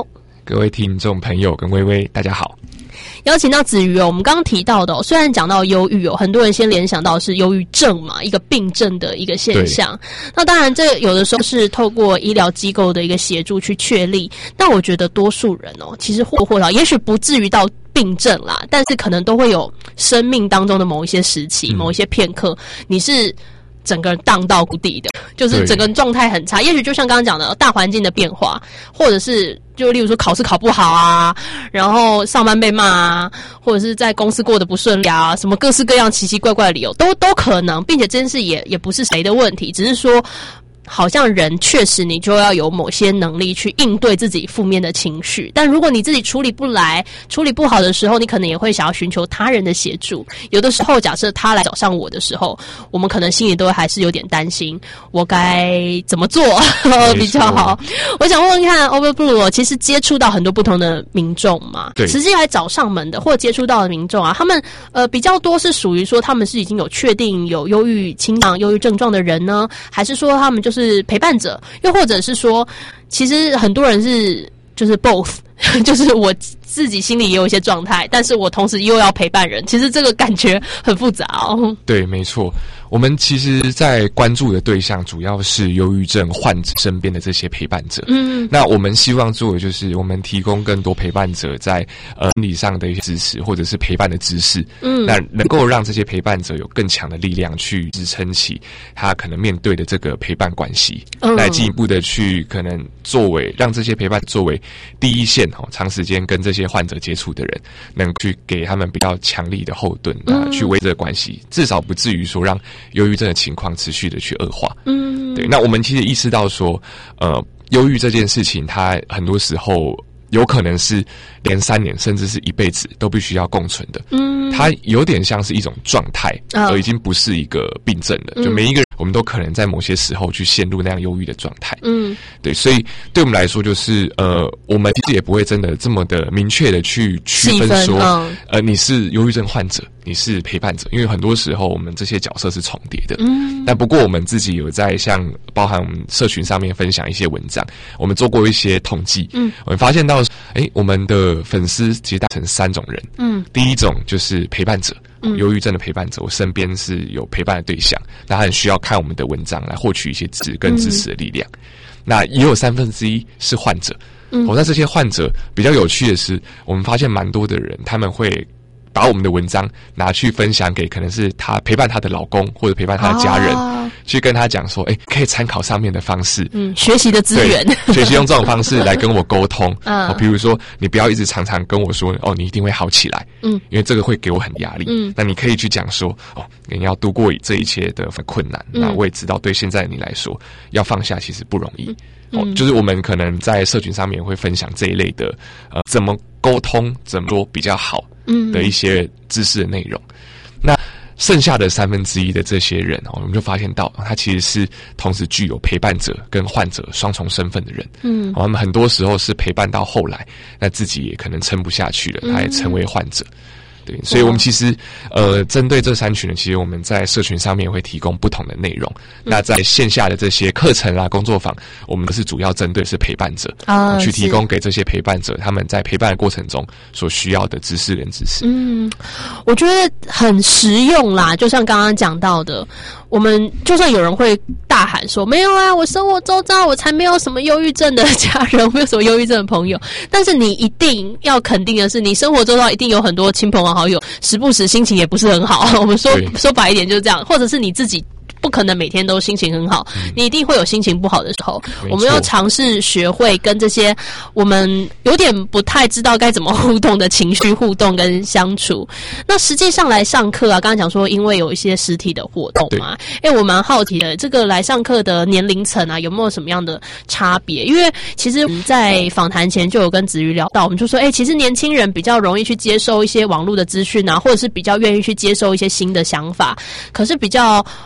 各位听众朋友跟微微，大家好。 邀请到子瑜哦，我们刚刚提到的、哦，虽然讲到忧郁哦，很多人先联想到是忧郁症嘛，一个病症的一个现象。那当然，这有的时候是透过医疗机构的一个协助去确立。但我觉得多数人哦，其实或多或少，也许不至于到病症啦，但是可能都会有生命当中的某一些时期、嗯、某一些片刻，你是整个人荡到谷底的，就是整个人状态很差。也许就像刚刚讲的大环境的变化，或者是就例如说考试考不好啊，然后上班被骂啊，或者是在公司过得不顺利啊，什么各式各样奇奇怪怪的理由都都可能，并且这件事也也不是谁的问题，只是说好像人确实你就要有某些能力去应对自己负面的情绪，但如果你自己处理不来，处理不好的时候，你可能也会想要寻求他人的协助。有的时候假设他来找上我的时候，我们可能心里都还是有点担心，我该怎么做比较好。我想问问看 Overblue 其实接触到很多不同的民众嘛，实际来找上门的或接触到的民众啊，他们呃比较多是属于说他们是已经有确定有忧郁倾向、忧郁症状的人呢，还是说他们就是陪伴者，又或者是说其实很多人是就是 both 就是我自己心里也有一些状态，但是我同时又要陪伴人，其实这个感觉很复杂哦。 对，没错，我们其实在关注的对象主要是忧郁症患者身边的这些陪伴者。嗯，那我们希望做的就是我们提供更多陪伴者在呃心理上的一些支持，或者是陪伴的知识。嗯，那能够让这些陪伴者有更强的力量去支撑起他可能面对的这个陪伴关系，嗯，来进一步的去可能作为让这些陪伴作为第一线哦，长时间跟这些患者接触的人，能去给他们比较强力的后盾啊，去维持这关系，至少不至于说让忧郁症的情况持续的去恶化。嗯，对。那我们其实意识到说，呃，忧郁这件事情，它很多时候有可能是连三年甚至是一辈子都必须要共存的。嗯，它有点像是一种状态，而、哦、已经不是一个病症了。嗯、就每一个人，我们都可能在某些时候去陷入那样忧郁的状态。嗯，对。所以对我们来说，就是呃，我们其实也不会真的这么的明确的去区分说，嗯、呃，你是忧郁症患者，你是陪伴者，因为很多时候我们这些角色是重叠的。嗯，但不过我们自己有在像包含我们社群上面分享一些文章，我们做过一些统计。嗯，我们发现到，哎，我们的粉丝其实大成三种人。嗯，第一种就是陪伴者，忧郁症的陪伴者，我身边是有陪伴的对象，那他很需要看我们的文章来获取一些支跟支持的力量。嗯、那也有三分之一是患者。嗯，哦，那这些患者比较有趣的是，我们发现蛮多的人他们会把我们的文章拿去分享给可能是他陪伴他的老公或者陪伴他的家人，哦、去跟他讲说，哎，可以参考上面的方式，嗯， 学习的资源， 学习用这种方式来跟我沟通。嗯、哦，比如说你不要一直常常跟我说，哦，你一定会好起来，嗯，因为这个会给我很压力。嗯，那你可以去讲说，哦，你要度过这一切的困难。嗯、那我也知道，对现在的你来说，要放下其实不容易。嗯哦，就是我们可能在社群上面会分享这一类的，呃，怎么沟通，怎么说比较好的一些知识的内容。嗯、那剩下的三分之一的这些人哦，我们就发现到，他其实是同时具有陪伴者跟患者双重身份的人。嗯，哦，他们很多时候是陪伴到后来，那自己也可能撑不下去了，他也成为患者。嗯，对，所以我们其实呃，针对这三群人，其实我们在社群上面会提供不同的内容。嗯、那在线下的这些课程啊、工作坊，我们是主要针对是陪伴者啊，去提供给这些陪伴者他们在陪伴的过程中所需要的知识跟知识。 嗯，我觉得很实用啦，就像刚刚讲到的。我们就算有人会大喊说没有啊，我生活周遭我才没有什么忧郁症的家人，没有什么忧郁症的朋友，但是你一定要肯定的是，你生活周遭一定有很多亲朋好友，时不时心情也不是很好。我们说说白一点就是这样，或者是你自己不可能每天都心情很好，嗯、你一定会有心情不好的时候。我们要尝试学会跟这些我们有点不太知道该怎么互动的情绪互动跟相处。那实际上来上课啊，刚刚讲说因为有一些实体的活动嘛，哎，我蛮好奇的，这个来上课的年龄层啊，有没有什么样的差别？因为其实我们在访谈前就有跟子瑜聊到，我们就说，哎，其实年轻人比较容易去接受一些网络的资讯啊，或者是比较愿意去接受一些新的想法，可是比较呃中壮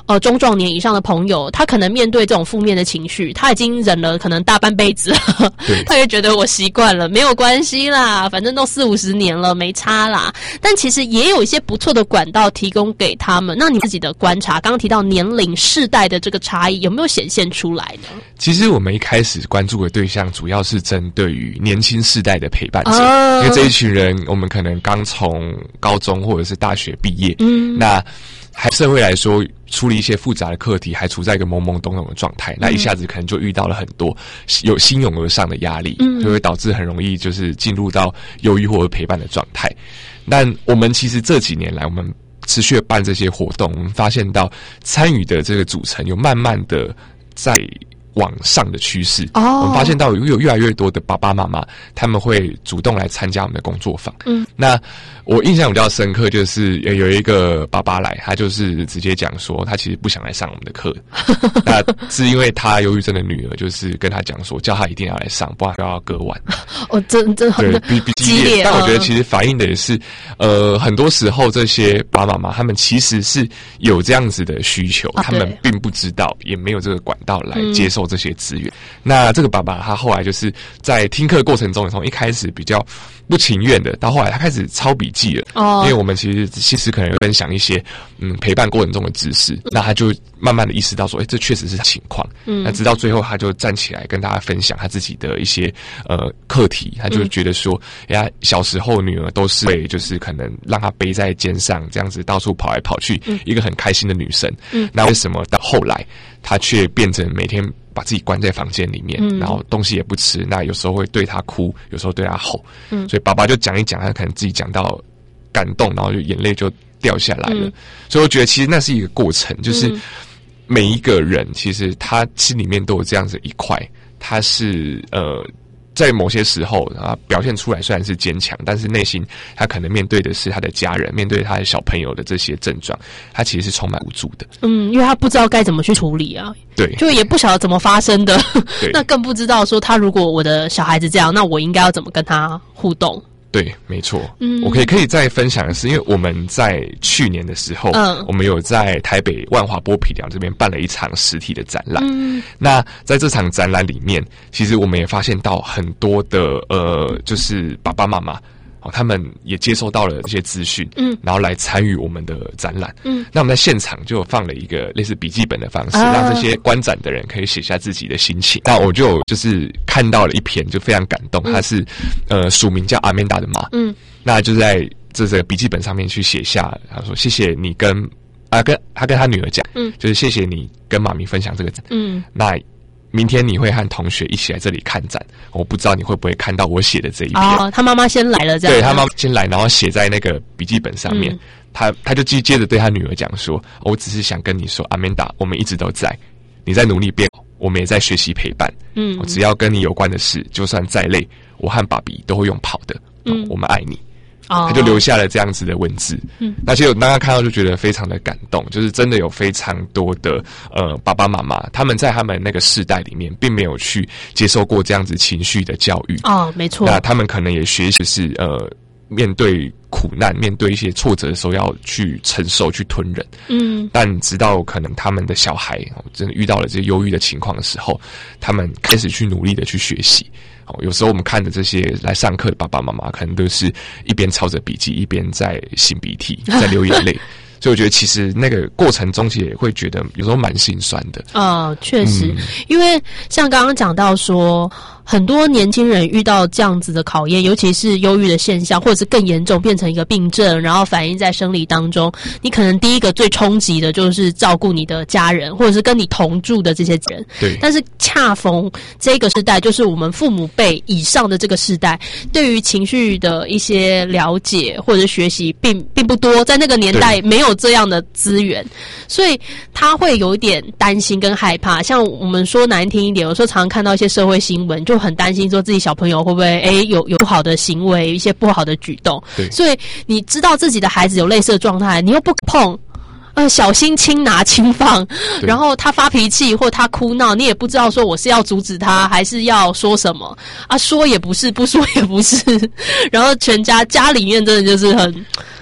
壮年以上的朋友，他可能面对这种负面的情绪，他已经忍了可能大半辈子了，他也觉得我习惯了，没有关系啦，反正都四五十年了，没差啦。但其实也有一些不错的管道提供给他们。那你自己的观察，刚刚提到年龄世代的这个差异，有没有显现出来呢？ 其实我们一开始关注的对象主要是针对于年轻世代的陪伴者， 哦、 因为这一群人我们可能刚从高中或者是大学毕业， 嗯， 那还社会来说处理一些复杂的课题，还处在一个懵懵懂懂的状态，那一下子可能就遇到了很多有新涌而上的压力， 嗯， 就会导致很容易就是进入到忧郁或者陪伴的状态。但我们其实这几年来，我们持续的办这些活动，我们发现到参与的这个组成有慢慢的在往上的趋势。 哦， 我们发现到有越来越多的爸爸妈妈，他们会主动来参加我们的工作坊。 嗯， 那我印象比较深刻，就是有一个爸爸来，他就是直接讲说，他其实不想来上我们的课，那是因为他忧郁症的女儿就是跟他讲说，叫他一定要来上，不然就要割腕。 哦，真真对，比比激烈。但我觉得其实反映的也是，呃，很多时候这些爸爸妈妈他们其实是有这样子的需求， 啊、 他们并不知道，也没有这个管道来接受这些资源。嗯、那这个爸爸他后来就是在听课过程中，从一开始比较不情愿的，到后来他开始抄笔记了。 哦， 因为我们其实其实可能有分享一些嗯陪伴过程中的知识，嗯、那他就慢慢的意识到说，哎，这确实是情况。 嗯， 那直到最后他就站起来跟大家分享他自己的一些呃课题，他就觉得说，哎呀，小时候女儿都是会就是可能让她背在肩上，这样子到处跑来跑去，嗯、一个很开心的女生。 嗯， 那为什么到后来她却变成每天把自己关在房间里面，嗯、然后东西也不吃，那有时候会对她哭，有时候对她吼。嗯，所以爸爸就讲一讲，他可能自己讲到感动，然后就眼泪就掉下来了。嗯、所以我觉得其实那是一个过程，就是每一个人其实他心里面都有这样子一块，他是呃。在某些时候啊，表现出来虽然是坚强，但是内心他可能面对的是他的家人，面对他的小朋友的这些症状，他其实是充满无助的。 嗯，因为他不知道该怎么去处理啊， 对， 就也不晓得怎么发生的，那更不知道说他如果我的小孩子这样，那我应该要怎么跟他互动。 对，没错。 嗯， 我可以可以再分享的是，因为我们在去年的时候，嗯，我们有在台北万华剥皮寮这边办了一场实体的展览。 嗯， 那在这场展览里面，其实我们也发现到很多的呃，就是爸爸妈妈。他们也接收到了这些资讯，嗯，然后来参与我们的展览， 嗯， 那我们在现场就放了一个类似笔记本的方式， 啊、 让这些观展的人可以写下自己的心情。那我就就是看到了一篇，就非常感动，嗯、他是呃署名叫阿曼达的妈， 嗯， 那就在这个笔记本上面去写下，他说谢谢你跟啊跟他跟他女儿讲， 嗯， 就是谢谢你跟妈咪分享这个展， 嗯， 那。明天你会和同学一起来这里看展，我不知道你会不会看到我写的这一篇。 哦，他妈妈先来了，这样。 对，他妈妈先来，然后写在那个笔记本上面。嗯、他他就接接着对他女儿讲说：“我只是想跟你说，阿曼达，我们一直都在，你在努力变好，我们也在学习陪伴。 嗯， 我只要跟你有关的事，就算再累，我和爸比都会用跑的。嗯，我们爱你。”他就留下了这样子的文字， 嗯， 那其实我刚刚看到就觉得非常的感动，就是真的有非常多的呃爸爸妈妈，他们在他们那个世代里面，并没有去接受过这样子情绪的教育， 哦，没错， 那他们可能也学习是呃面对苦难、面对一些挫折的时候要去承受、去吞忍， 嗯， 但直到可能他们的小孩真的遇到了这些忧郁的情况的时候，他们开始去努力的去学习。哦，有时候我们看的这些来上课的爸爸妈妈，可能都是一边抄着笔记，一边在擤鼻涕，在流眼泪。所以我觉得其实那个过程中，其实也会觉得有时候蛮心酸的。 哦，确实， 嗯、 因为像刚刚讲到说，很多年轻人遇到这样子的考验，尤其是忧郁的现象，或者是更严重变成一个病症，然后反映在生理当中，你可能第一个最冲击的就是照顾你的家人，或者是跟你同住的这些人。 对。 但是恰逢这个世代，就是我们父母辈以上的这个世代，对于情绪的一些了解或者学习并并不多，在那个年代没有这样的资源，所以他会有一点担心跟害怕。像我们说难听一点，有时候常常看到一些社会新闻，就很担心说自己小朋友会不会诶有有不好的行为，一些不好的举动。 对， 所以你知道自己的孩子有类似的状态，你又不碰。呃，小心轻拿轻放，然后他发脾气或他哭闹，你也不知道说我是要阻止他，还是要说什么啊？说也不是，不说也不是，然后全家家里面真的就是很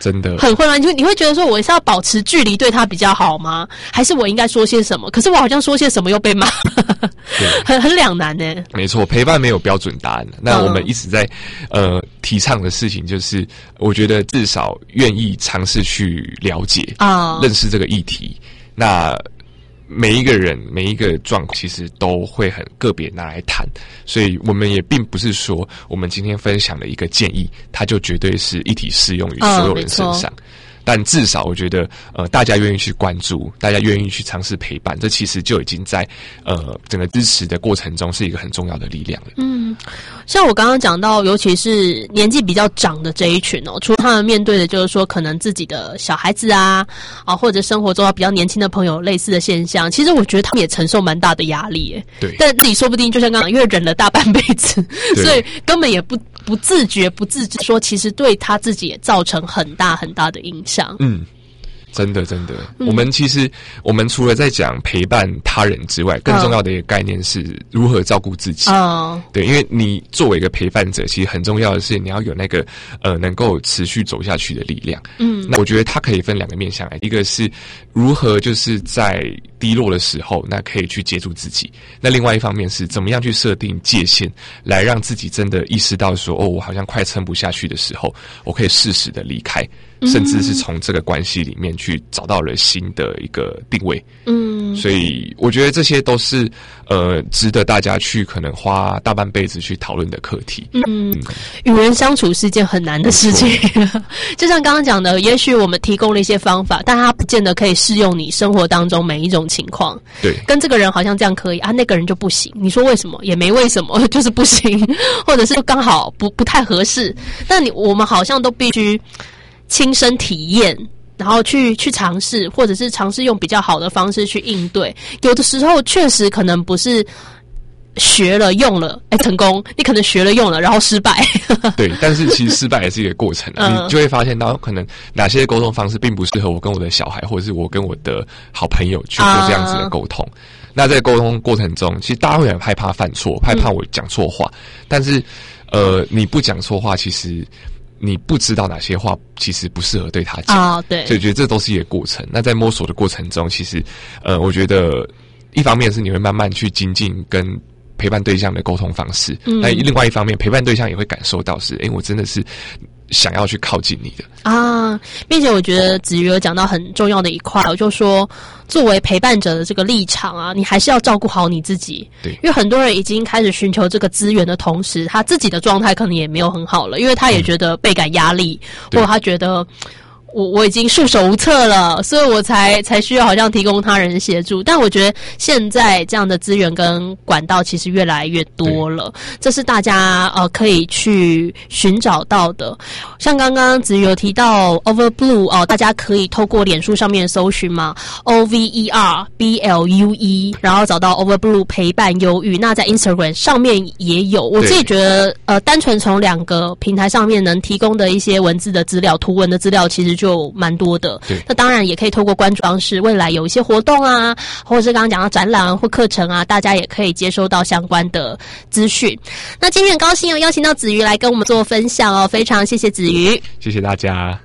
真的很混乱。你会你会觉得说，我是要保持距离对他比较好吗？还是我应该说些什么？可是我好像说些什么又被骂，很很两难呢。 没错，陪伴没有标准答案。那我们一直在、嗯、呃提倡的事情就是，我觉得至少愿意尝试去了解啊、认识这个议题。那每一个人每一个状况其实都会很个别拿来谈，所以我们也并不是说我们今天分享的一个建议，它就绝对是一体适用于所有人身上。嗯，但至少我觉得，呃，大家愿意去关注，大家愿意去尝试陪伴，这其实就已经在呃整个支持的过程中是一个很重要的力量了。嗯， 像我刚刚讲到，尤其是年纪比较长的这一群哦，除了他们面对的就是说，可能自己的小孩子啊，啊，或者生活中比较年轻的朋友类似的现象，其实我觉得他们也承受蛮大的压力耶。 对， 但自己说不定就像刚刚，因为忍了大半辈子，所以根本也不不自觉、不自知，说其实对他自己也造成很大很大的影响。 嗯，真的真的、嗯、我们其实我们除了在讲陪伴他人之外，更重要的一个概念是如何照顾自己。哦，对，因为你作为一个陪伴者，其实很重要的是你要有那个呃能够持续走下去的力量。嗯，那我觉得它可以分两个面向来，一个是如何就是在低落的时候，那可以去接住自己，那另外一方面是怎么样去设定界限，来让自己真的意识到说，哦，我好像快撑不下去的时候，我可以适时的离开，甚至是从这个关系里面去找到了新的一个定位。嗯，所以我觉得这些都是呃值得大家去可能花大半辈子去讨论的课题。嗯，嗯与人相处是一件很难的事情，就像刚刚讲的，也许我们提供了一些方法，但它不见得可以适用你生活当中每一种情况。 对， 跟这个人好像这样可以啊，那个人就不行。你说为什么？也没为什么，就是不行，或者是刚好不不太合适。但你我们好像都必须亲身体验，然后去去尝试，或者是尝试用比较好的方式去应对。有的时候确实可能不是学了用了，哎，成功，你可能学了用了，然后失败。 对，但是其实失败也是一个过程、啊嗯、你就会发现到可能哪些沟通方式并不适合我跟我的小孩，或者是我跟我的好朋友去做这样子的沟通。啊、那在沟通过程中，其实大家会很害怕犯错，害怕我讲错话、嗯，但是呃，你不讲错话，其实你不知道哪些话其实不适合对他讲啊、哦，对，所以我觉得这都是一个过程。那在摸索的过程中，其实呃，我觉得一方面是你会慢慢去精进跟陪伴对象的沟通方式，嗯，那另外一方面，陪伴对象也会感受到是，哎，我真的是想要去靠近你的啊，并且我觉得子瑜有讲到很重要的一块，我就说作为陪伴者的这个立场啊，你还是要照顾好你自己。 对， 因为很多人已经开始寻求这个资源的同时，他自己的状态可能也没有很好了，因为他也觉得倍感压力，嗯、或者他觉得我我已经束手无策了，所以我才才需要好像提供他人协助。但我觉得现在这样的资源跟管道其实越来越多了，这是大家呃可以去寻找到的。像刚刚子瑜有提到 Overblue 哦、呃，大家可以透过脸书上面搜寻嘛 ，O V E R B L U E， 然后找到 Overblue 陪伴忧郁。那在 Instagram 上面也有，我自己觉得呃，单纯从两个平台上面能提供的一些文字的资料、图文的资料，其实就就蛮多的。那当然也可以透过关注方式，未来有一些活动啊，或者是刚刚讲到展览或课程啊，大家也可以接收到相关的资讯。那今天很高兴哦，邀请到子瑜来跟我们做分享哦，非常谢谢子瑜， 谢谢大家。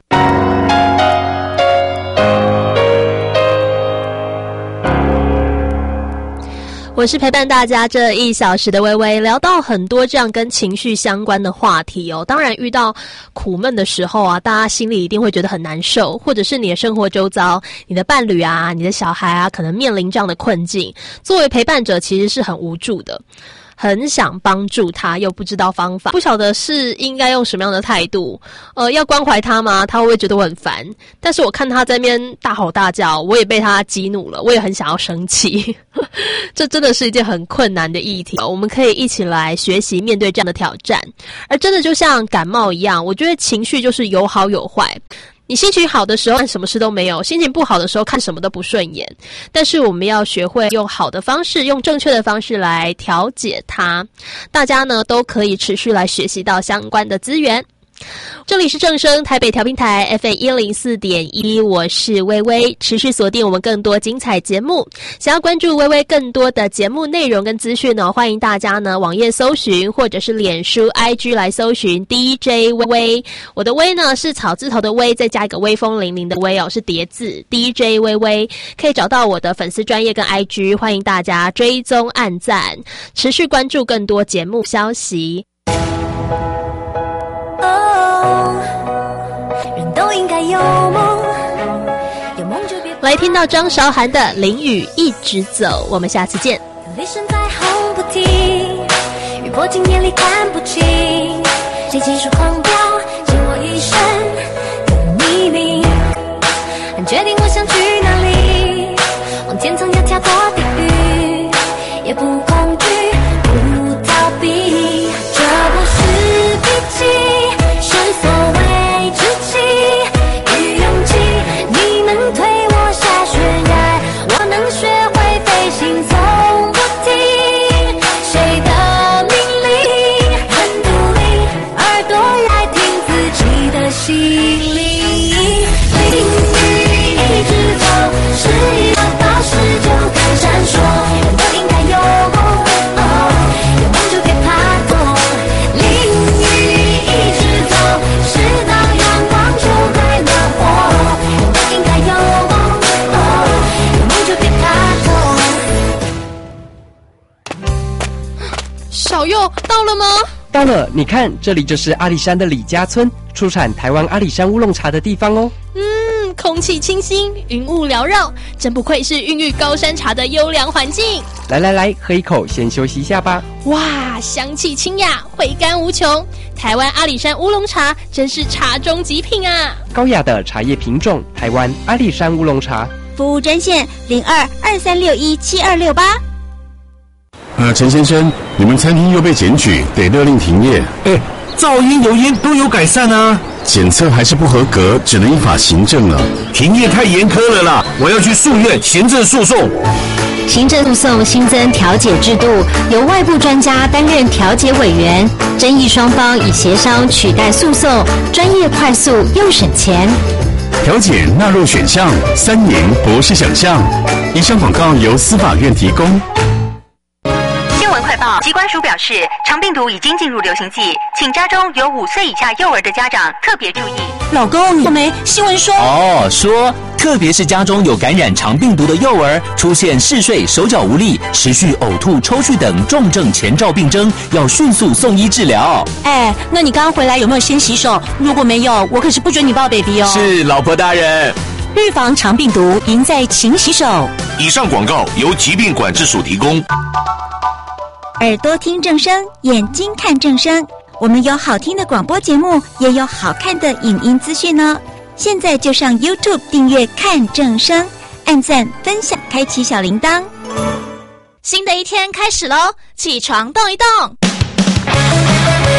我是陪伴大家这一小时的微微，聊到很多这样跟情绪相关的话题哦。当然遇到苦闷的时候啊，大家心里一定会觉得很难受，或者是你的生活周遭，你的伴侣啊，你的小孩啊，可能面临这样的困境。作为陪伴者，其实是很无助的。很想帮助他，又不知道方法，不晓得是应该用什么样的态度。呃，要关怀他吗？他会不会觉得我很烦？但是我看他在那边大吼大叫，我也被他激怒了，我也很想要生气。这真的是一件很困难的议题。我们可以一起来学习面对这样的挑战。而真的就像感冒一样，我觉得情绪就是有好有坏。你心情好的时候看什么事都没有，心情不好的时候看什么都不顺眼。但是我们要学会用好的方式，用正确的方式来调节它。大家呢都可以持续来学习到相关的资源。 这里是正声台北调频台 F M 一零四点一，我是微微，持续锁定我们更多精彩节目。想要关注微微更多的节目内容跟资讯呢，欢迎大家呢网页搜寻或者是脸书 I G 来搜寻 D J 微微。我的微呢是草字头的微，再加一个威风凛凛的微哦，是叠字 D J 微微，可以找到我的粉丝专页跟 I G， 欢迎大家追踪按赞，持续关注更多节目消息。 人都应该有梦，有梦就别来听到张韶涵的《淋雨一直走》，我们下次见。 雷声在轰不停，雨过境迁里看不清，谁技术狂飙，借我一生的秘密，很决定我想去哪里，往天堂要跳过地狱，也不恐惧，不逃避，这不是脾气，是所谓志气与勇气，你能推我下悬崖，我能学会飞行，从不听谁的命令，很独立，耳朵来听自己的心灵，淋雨一直走，是一个到时就该闪烁，人都应该有梦，哦，有梦就别怕痛，淋雨一直走，直到阳光就该暖和，人都应该有梦，哦，有梦就别怕痛。 小佑到了吗？ 到了，你看，这里就是阿里山的李家村，出产台湾阿里山乌龙茶的地方哦。 嗯，空气清新，云雾缭绕，真不愧是孕育高山茶的优良环境。 来来来，喝一口，先休息一下吧。 哇，香气清雅，回甘无穷。台湾阿里山乌龙茶真是茶中极品啊！ 高雅的茶叶品种，台湾阿里山乌龙茶。 服务专线零二二三六一七二六八。 呃，陈先生，你们餐厅又被检举，得勒令停业。 哎，噪音、油烟都有改善啊。 检测还是不合格，只能依法行政了。 停业太严苛了啦，我要去诉愿行政诉讼。 行政诉讼新增调解制度，由外部专家担任调解委员，争议双方以协商取代诉讼，专业快速又省钱。 调解纳入选项，三年不是想象。以上广告由司法院提供。 快报，疾管署表示，肠病毒已经进入流行季，请家中有五岁以下幼儿的家长特别注意。 老公，你没新闻说哦，说特别是家中有感染肠病毒的幼儿，出现嗜睡、手脚无力、持续呕吐、抽搐等重症前兆病征，要迅速送医治疗。 哎，那你刚刚回来有没有先洗手？如果没有，我可是不准你抱 baby 哦。 是，老婆大人。 预防肠病毒，赢在勤洗手。 以上广告由疾病管制署提供。 耳朵听正声，眼睛看正声。我们有好听的广播节目，也有好看的影音资讯哦。现在就上 YouTube 订阅看正声，按赞、分享，开启小铃铛。 新的一天开始喽，起床动一动。